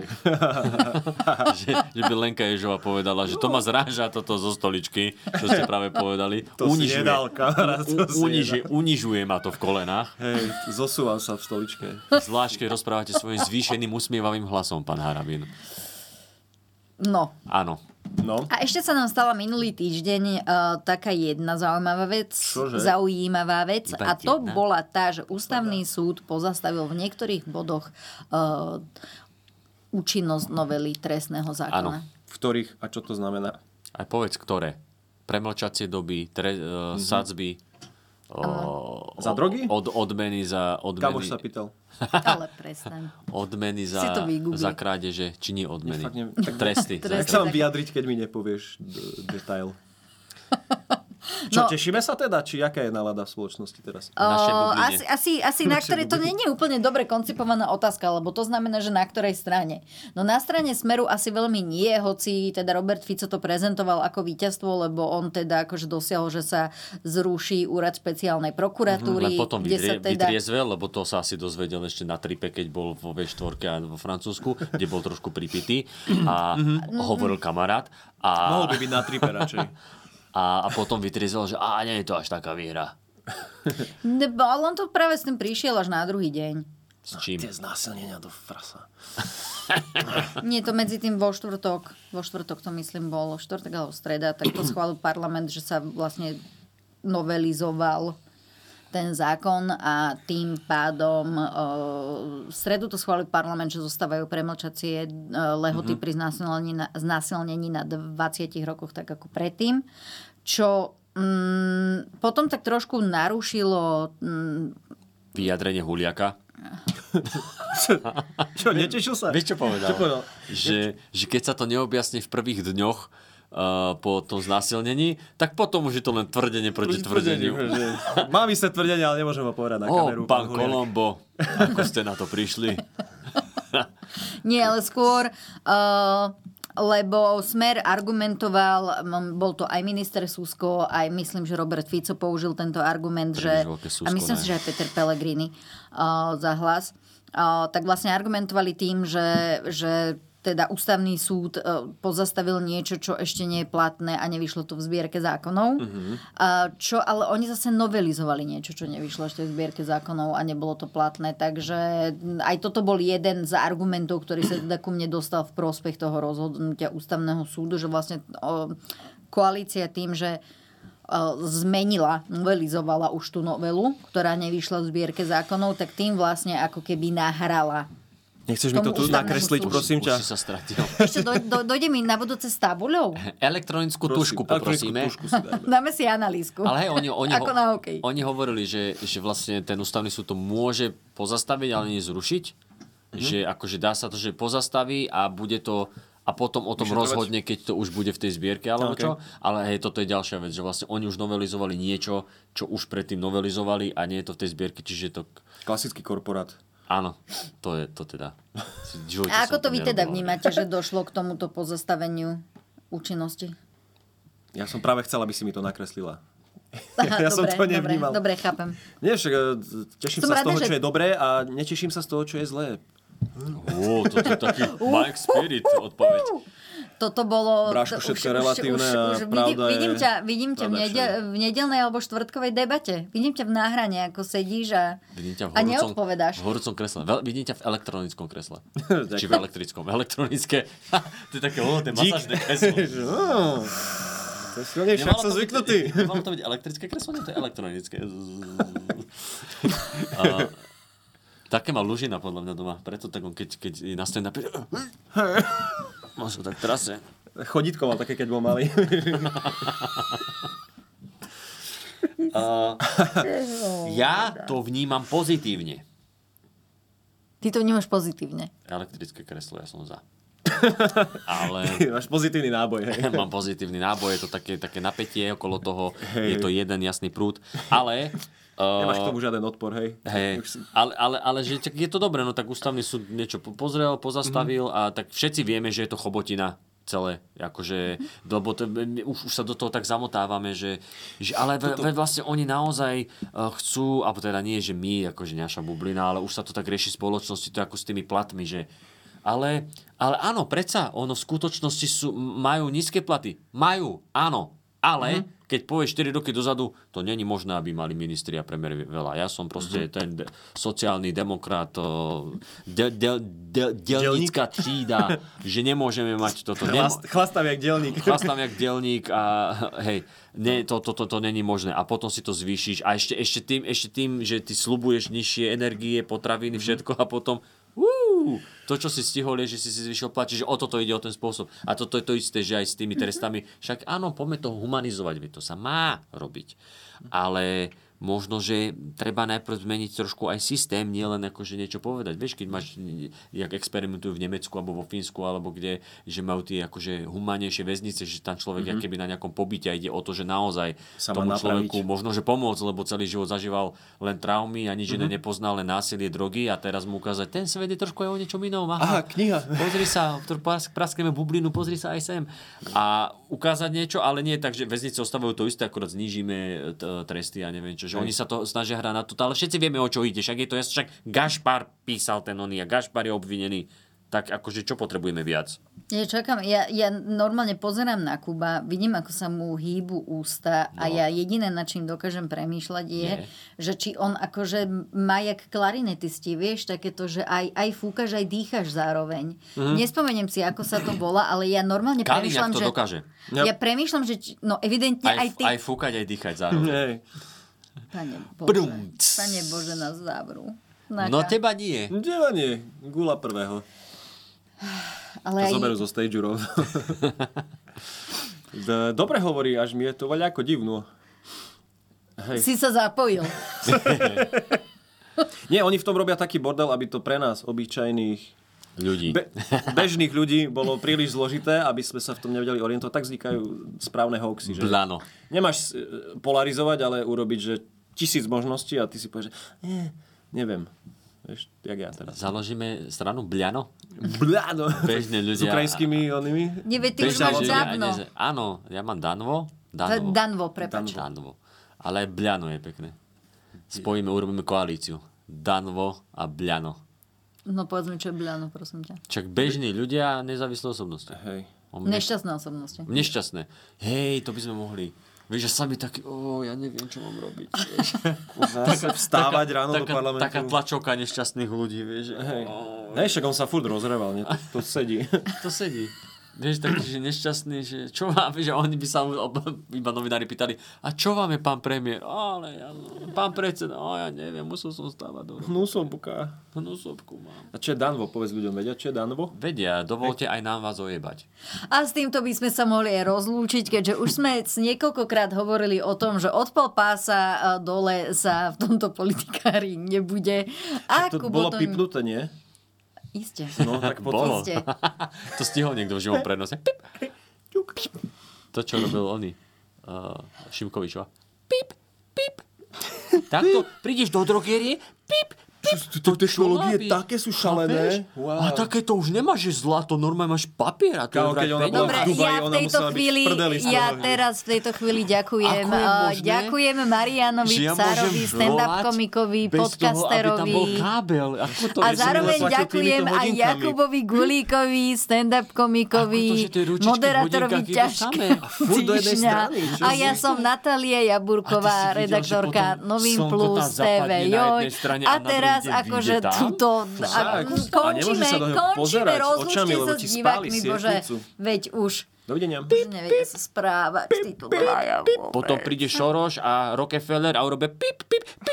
Speaker 2: že, že by Lenka Ježová povedala, že to ma zráža toto zo stoličky, čo ste práve povedali.
Speaker 3: To si nedal, kamarát, to si
Speaker 2: unižuje, unižuje ma to v kolenách.
Speaker 3: Hej, zosúvam sa v stoličke.
Speaker 2: Zvlášť, keď rozprávate svojim zvýšeným usmievavým hlasom, pán Harabin.
Speaker 1: No.
Speaker 2: Áno.
Speaker 3: No,
Speaker 1: A ešte sa nám stala minulý týždeň uh, taká jedna zaujímavá vec.
Speaker 3: Čože?
Speaker 1: Zaujímavá vec.
Speaker 2: Iba
Speaker 1: A to
Speaker 2: jedna?
Speaker 1: bola tá, že ústavný súd pozastavil v niektorých bodoch uh, účinnosť novely trestného zákona.
Speaker 2: Áno.
Speaker 3: v ktorých, a čo to znamená?
Speaker 2: Aj povedz, ktoré. Premlčacie doby, tre, uh, sadzby, uh,
Speaker 3: Za drogy?
Speaker 2: Od, odmeny za...
Speaker 3: Kamoš
Speaker 2: Odmeny,
Speaker 3: sa pýtal.
Speaker 1: Ale prestaň.
Speaker 2: odmeny
Speaker 1: Si
Speaker 2: za,
Speaker 1: to vygoogli.
Speaker 2: za krádeže, či nie odmeny.
Speaker 3: Fakt neviem. Tak-
Speaker 2: Tresty.
Speaker 1: Tresty.
Speaker 3: Tak sa mám vyjadriť, keď mi nepovieš d- detail. Čo,
Speaker 1: No,
Speaker 3: tešíme sa teda? Či aká je nálada v spoločnosti teraz?
Speaker 1: O, asi, asi, asi na ktorej to nie je úplne dobre koncipovaná otázka, lebo to znamená, že na ktorej strane. No na strane Smeru asi veľmi nie, hoci teda Robert Fico to prezentoval ako víťazstvo, lebo on teda akože dosiahol, že sa zruší úrad špeciálnej prokuratúry.
Speaker 2: Len potom
Speaker 1: kde
Speaker 2: vytrie,
Speaker 1: sa teda...
Speaker 2: vytriezvel, lebo to sa asi dozvedel ešte na tripe, keď bol vo vé štyri a vo Francúzsku, kde bol trošku pripitý a hovoril kamarát. A...
Speaker 3: Mohol by byť na tripe radšej.
Speaker 2: A, a potom vytriezvel, že á, nie je to až taká výhra.
Speaker 1: Ne, ale on to práve s tým prišiel až na druhý deň.
Speaker 2: S čím?
Speaker 3: Tie znásilnenia do frasa.
Speaker 1: Nie, to medzi tým vo štvrtok, vo štvrtok to myslím bol, štvrtok alebo streda, tak to schválil parlament, že sa vlastne novelizoval ten zákon a tým pádom uh, v stredu to schválil parlament, že zostávajú premlčacie uh, lehoty mm-hmm. pri znásilnení na, znásilnení na dvadsiatich rokoch, tak ako predtým, čo um, potom tak trošku narušilo um,
Speaker 2: vyjadrenie Huliaka.
Speaker 3: Čo, netešil sa?
Speaker 2: Vieš, čo povedal?
Speaker 3: Čo povedal?
Speaker 2: Že, že keď sa to neobjasní v prvých dňoch uh, po tom znásilnení, tak potom už je to len tvrdenie proti tvrdeniu.
Speaker 3: Mám isté tvrdenie, ale nemôžem ho povedať na
Speaker 2: Ó,
Speaker 3: kameru.
Speaker 2: pán Kolombo, ako ste na to prišli?
Speaker 1: Nie, ale skôr... Uh, lebo Smer argumentoval, bol to aj minister Susko, aj myslím, že Robert Fico použil tento argument, že, a myslím si, že aj Peter Pellegrini uh, za Hlas, uh, tak vlastne argumentovali tým, že, že teda ústavný súd uh, pozastavil niečo, čo ešte nie je platné a nevyšlo to v zbierke zákonov. Uh-huh. Uh, čo, ale oni zase novelizovali niečo, čo nevyšlo ešte v zbierke zákonov a nebolo to platné. Takže aj toto bol jeden z argumentov, ktorý sa teda ku mne dostal v prospech toho rozhodnutia ústavného súdu, že vlastne uh, koalícia tým, že uh, zmenila, novelizovala už tú novelu, ktorá nevyšla v zbierke zákonov, tak tým vlastne ako keby nahrala.
Speaker 3: Nechceš mi to tu nakresliť,
Speaker 1: súdu.
Speaker 3: prosím ťa?
Speaker 2: Už si sa stratil.
Speaker 1: Ešte do, do, dojde mi na budúce s tabuľou?
Speaker 2: Elektronickú
Speaker 3: Prosím,
Speaker 2: tušku poprosíme.
Speaker 3: elektronickú tušku si dajme.
Speaker 1: Dáme si analýzku.
Speaker 2: Ale hej, oni, oni,
Speaker 1: Ako
Speaker 2: ho,
Speaker 1: na hokej.
Speaker 2: oni hovorili, že, že vlastne ten ústavný súd to môže pozastaviť, ale nie zrušiť. Mm-hmm. Že akože dá sa to, že pozastaví a bude to a potom o tom
Speaker 3: Vyšetrovať.
Speaker 2: rozhodne, keď to už bude v tej zbierke alebo
Speaker 3: Okay.
Speaker 2: čo. Ale hej, toto je ďalšia vec, že vlastne oni už novelizovali niečo, čo už predtým novelizovali a nie je to v tej zbierke, čiže to...
Speaker 3: Klasický korporát.
Speaker 2: Áno, to je to teda.
Speaker 1: A ako to vy teda vnímate, že došlo k tomuto pozastaveniu účinnosti?
Speaker 3: Ja som práve chcel, aby si mi to nakreslila.
Speaker 1: Aha,
Speaker 3: ja som
Speaker 1: dobre,
Speaker 3: to nevnímal.
Speaker 1: Dobre, dobre, chápem.
Speaker 3: Nie, však e, teším
Speaker 1: Som
Speaker 3: sa z
Speaker 1: rada,
Speaker 3: toho,
Speaker 1: že-
Speaker 3: čo je dobré a neteším sa z toho, čo je zlé.
Speaker 2: Ó, toto je taký Mike Spirit odpoveď.
Speaker 1: Toto bolo...
Speaker 3: Bráško,
Speaker 1: to-
Speaker 3: všetko je relatívne a
Speaker 1: vidím,
Speaker 3: pravda je-
Speaker 1: vidím ťa, vidím ťa v,
Speaker 3: pravda je
Speaker 1: nedel, v nedelnej alebo štvrtkovej debate. Vidím ťa v náhrane, ako sedíš a,
Speaker 2: Vidím ťa v
Speaker 1: a
Speaker 2: horúcom,
Speaker 1: neodpovedáš.
Speaker 2: v horúcom kresle. Veľ, vidím ťa v elektronickom kresle.
Speaker 3: Ďakujem.
Speaker 2: Či v elektrickom. Elektronické. To je také, ó, to je masážne kreslo.
Speaker 3: No, to je silnejšie, ak som
Speaker 2: to byť-
Speaker 3: zvyknutý.
Speaker 2: Nemalo to byť elektrické kreslo? Nie, to je elektronické. A, také má Lužina podľa mňa doma. Preto tak on, keď, keď je na stene napíš... Možno tak trase.
Speaker 3: Chodítko mal také, keď bol malý.
Speaker 2: Uh, ja to vnímam pozitívne.
Speaker 1: Ty to vnímaš pozitívne.
Speaker 2: Elektrické kreslo, ja som za. Ale
Speaker 3: Máš pozitívny náboj, hej.
Speaker 2: mám pozitívny náboj, je to také, také napätie okolo toho,
Speaker 3: Hej.
Speaker 2: je to jeden jasný prúd, ale... Uh,
Speaker 3: Nemáš k tomu žiaden odpor, hej.
Speaker 2: Hej,
Speaker 3: Už si-
Speaker 2: ale, ale, ale že tak je to dobré, no tak ústavný súd niečo po- pozrel, pozastavil
Speaker 3: Mhm.
Speaker 2: a tak všetci vieme, že je to chobotina celé, akože, lebo to, my už, už sa do toho tak zamotávame, že, že ale ve, ve, vlastne oni naozaj uh, chcú, alebo teda nie, že my, akože naša bublina, ale už sa to tak rieši v spoločnosti, to je ako s tými platmi, že ale, ale áno, predsa, ono v skutočnosti sú, majú nízke platy. Majú, áno, ale mm-hmm. keď povieš štyri roky dozadu, to není možné, aby mali ministri a premiéry veľa. Ja som proste mm-hmm. ten de- sociálny demokrat, de- de- de- delnícka třída, že nemôžeme mať toto.
Speaker 3: Chlast, chlastám jak dielník.
Speaker 2: Chlastám jak delník a hej, ne, to, to, to, to není možné. A potom si to zvýšiš a ešte, ešte, tým, ešte tým, že ty slubuješ nižšie energie, potraviny, všetko a potom Uh, to, čo si stihol, je, že si si zvyšil plat. Čiže o toto ide, o ten spôsob. A toto je to isté, že aj s tými trestami. Však áno, poďme to humanizovať, veď to sa má robiť. Ale možno, že treba najprv zmeniť trošku aj systém, nielen akože niečo povedať. Vieš, keď máš, jak experimentujú v Nemecku alebo vo Fínsku, alebo kde, že majú tie akože humánnejšie väznice, že tam človek mm-hmm. keby na nejakom pobyte a ide o to, že naozaj
Speaker 3: sa
Speaker 2: tomu
Speaker 3: napraviť.
Speaker 2: človeku možno, že pomôcť, lebo celý život zažíval len traumy a nič mm-hmm. iné nepoznal, len násilie, drogy a teraz mu ukázať, ten svet je trošku aj o niečom inom.
Speaker 3: Aha, kniha.
Speaker 2: Pozri sa, praskneme bublinu, pozri sa aj sem. A ukázať niečo, ale nie tak, že väznice ostávajú to isté, akorát znížime tresty a neviem čo. Že oni sa to snažia hrať na to, ale všetci vieme, o čo ide. Však je to jasné, však Gašpar písal ten oný a Gašpar je obvinený. Tak akože čo potrebujeme viac?
Speaker 1: Ja čakám, ja, ja normálne pozerám na Kuba, vidím, ako sa mu hýbu ústa no. a ja jediné, nad čím dokážem premýšľať je, Nie. že či on akože má jak klarinetisti, vieš, takéto, že aj, aj fúkaš, aj dýchaš zároveň. Mm-hmm. Nespomeniem si, ako sa to volá, ale ja normálne
Speaker 2: Kaliňák
Speaker 1: premýšľam,
Speaker 2: to
Speaker 1: že...
Speaker 2: dokáže.
Speaker 1: Ja yep. premýšľam, že... No evidentne
Speaker 2: aj,
Speaker 1: aj ty...
Speaker 2: Aj fúkať, aj dýchať zároveň.
Speaker 1: Pane Bože, Pane Bože nás závrú.
Speaker 2: No teba nie.
Speaker 3: Teba nie. Gula prvého.
Speaker 1: Ale
Speaker 3: to
Speaker 1: aj...
Speaker 3: zoberú zo stage rovno. Dobre hovorí, až mi je to vaľa ako divno.
Speaker 1: Hej. Si sa zapojil.
Speaker 3: Nie, oni v tom robia taký bordel, aby to pre nás, obyčajných
Speaker 2: ľudí.
Speaker 3: Be- bežných ľudí bolo príliš zložité, aby sme sa v tom nevedeli orientovať. Tak vznikajú správne hoaxy. Že
Speaker 2: Blano.
Speaker 3: Nemáš polarizovať, ale urobiť, že tisíc možností a ty si povieš, že nie, neviem. Vieš, jak ja teraz.
Speaker 2: Založíme stranu Bľano?
Speaker 3: Bľano.
Speaker 2: Bežné ľudia.
Speaker 3: S ukrajinskými onými?
Speaker 1: Nie, ty už máš dávno.
Speaker 2: Áno, ja mám Danvo. Danvo,
Speaker 1: Danvo prepáč.
Speaker 2: Danvo. Ale aj Bľano je pekné. Spojíme, urobíme koalíciu. Danvo a Bľano.
Speaker 1: No povedz mi, čo je Bľano, prosím ťa.
Speaker 2: Čak bežní ľudia, nezávislé osobnosti.
Speaker 3: Hej.
Speaker 1: Nešťastné osobnosti.
Speaker 2: Nešťastné. Hej, to by sme mohli. Vieš, že sami taký, ó, ja neviem, čo mám robiť.
Speaker 3: Zase vstávať ráno
Speaker 2: taká,
Speaker 3: do parlamentu.
Speaker 2: Taká tlačovka nešťastných ľudí, vieš.
Speaker 3: Hej, Hej však on sa furt rozreval, nie? To, to sedí.
Speaker 2: To sedí. Vieš, taký, že nešťastný, že čo vám, že oni by sa iba novinári pýtali, a čo vám je pán premiér? Ale ja, pán predseda, o, ja neviem, musel som stávať do...
Speaker 3: Hnusobka.
Speaker 2: Hnusobku mám.
Speaker 3: A čo je Danvo? Povedz ľuďom, vedia, čo je Danvo?
Speaker 2: Vedia, dovolte aj nám vás ojebať.
Speaker 1: A s týmto by sme sa mohli aj rozlúčiť, keďže už sme niekoľkokrát hovorili o tom, že od pol pása dole sa v tomto politikári nebude. A
Speaker 3: to bolo potom... pipnuté, nie?
Speaker 1: Isté.
Speaker 3: No, tak potom.
Speaker 2: Bolo. To stihol niekto v živom prenose. Pip. To, čo robil oni. Uh, Šimkovičova. Pip, pip. Takto prídeš do drogerie. Pip,
Speaker 3: To technológie také sú šalené.
Speaker 2: Wow. A také to už nemáš, že zlato, normálne máš papier. A to
Speaker 3: Kámo, keď ona bola
Speaker 1: Dobre,
Speaker 3: v Dubaji,
Speaker 1: ja v
Speaker 3: ona
Speaker 1: tejto
Speaker 3: musela
Speaker 1: chvíli,
Speaker 3: byť v prdeli z toho.
Speaker 1: ja teraz v tejto chvíli ďakujem.
Speaker 2: Ako je možné,
Speaker 1: ďakujem Marianovi
Speaker 2: ja
Speaker 1: Psárovi, stand-up komikovi, podcasterovi.
Speaker 2: Toho, kábel. Ako to
Speaker 1: a
Speaker 2: je,
Speaker 1: zároveň ďakujem aj Jakubovi Gulíkovi, stand-up komikovi, moderátorovi ťažkého týždňa. A ja som Natália Jaburková, redaktorka Novým Plus té vé. Joj. A teraz akože túto... Končíme, končíme, rozlúčte sa s divákmi, bože, veď už.
Speaker 3: Dovidenia.
Speaker 1: Už nevedia sa správať títo dvaja.
Speaker 2: Potom príde Šoroš a Rockefeller a urobia pip, pip,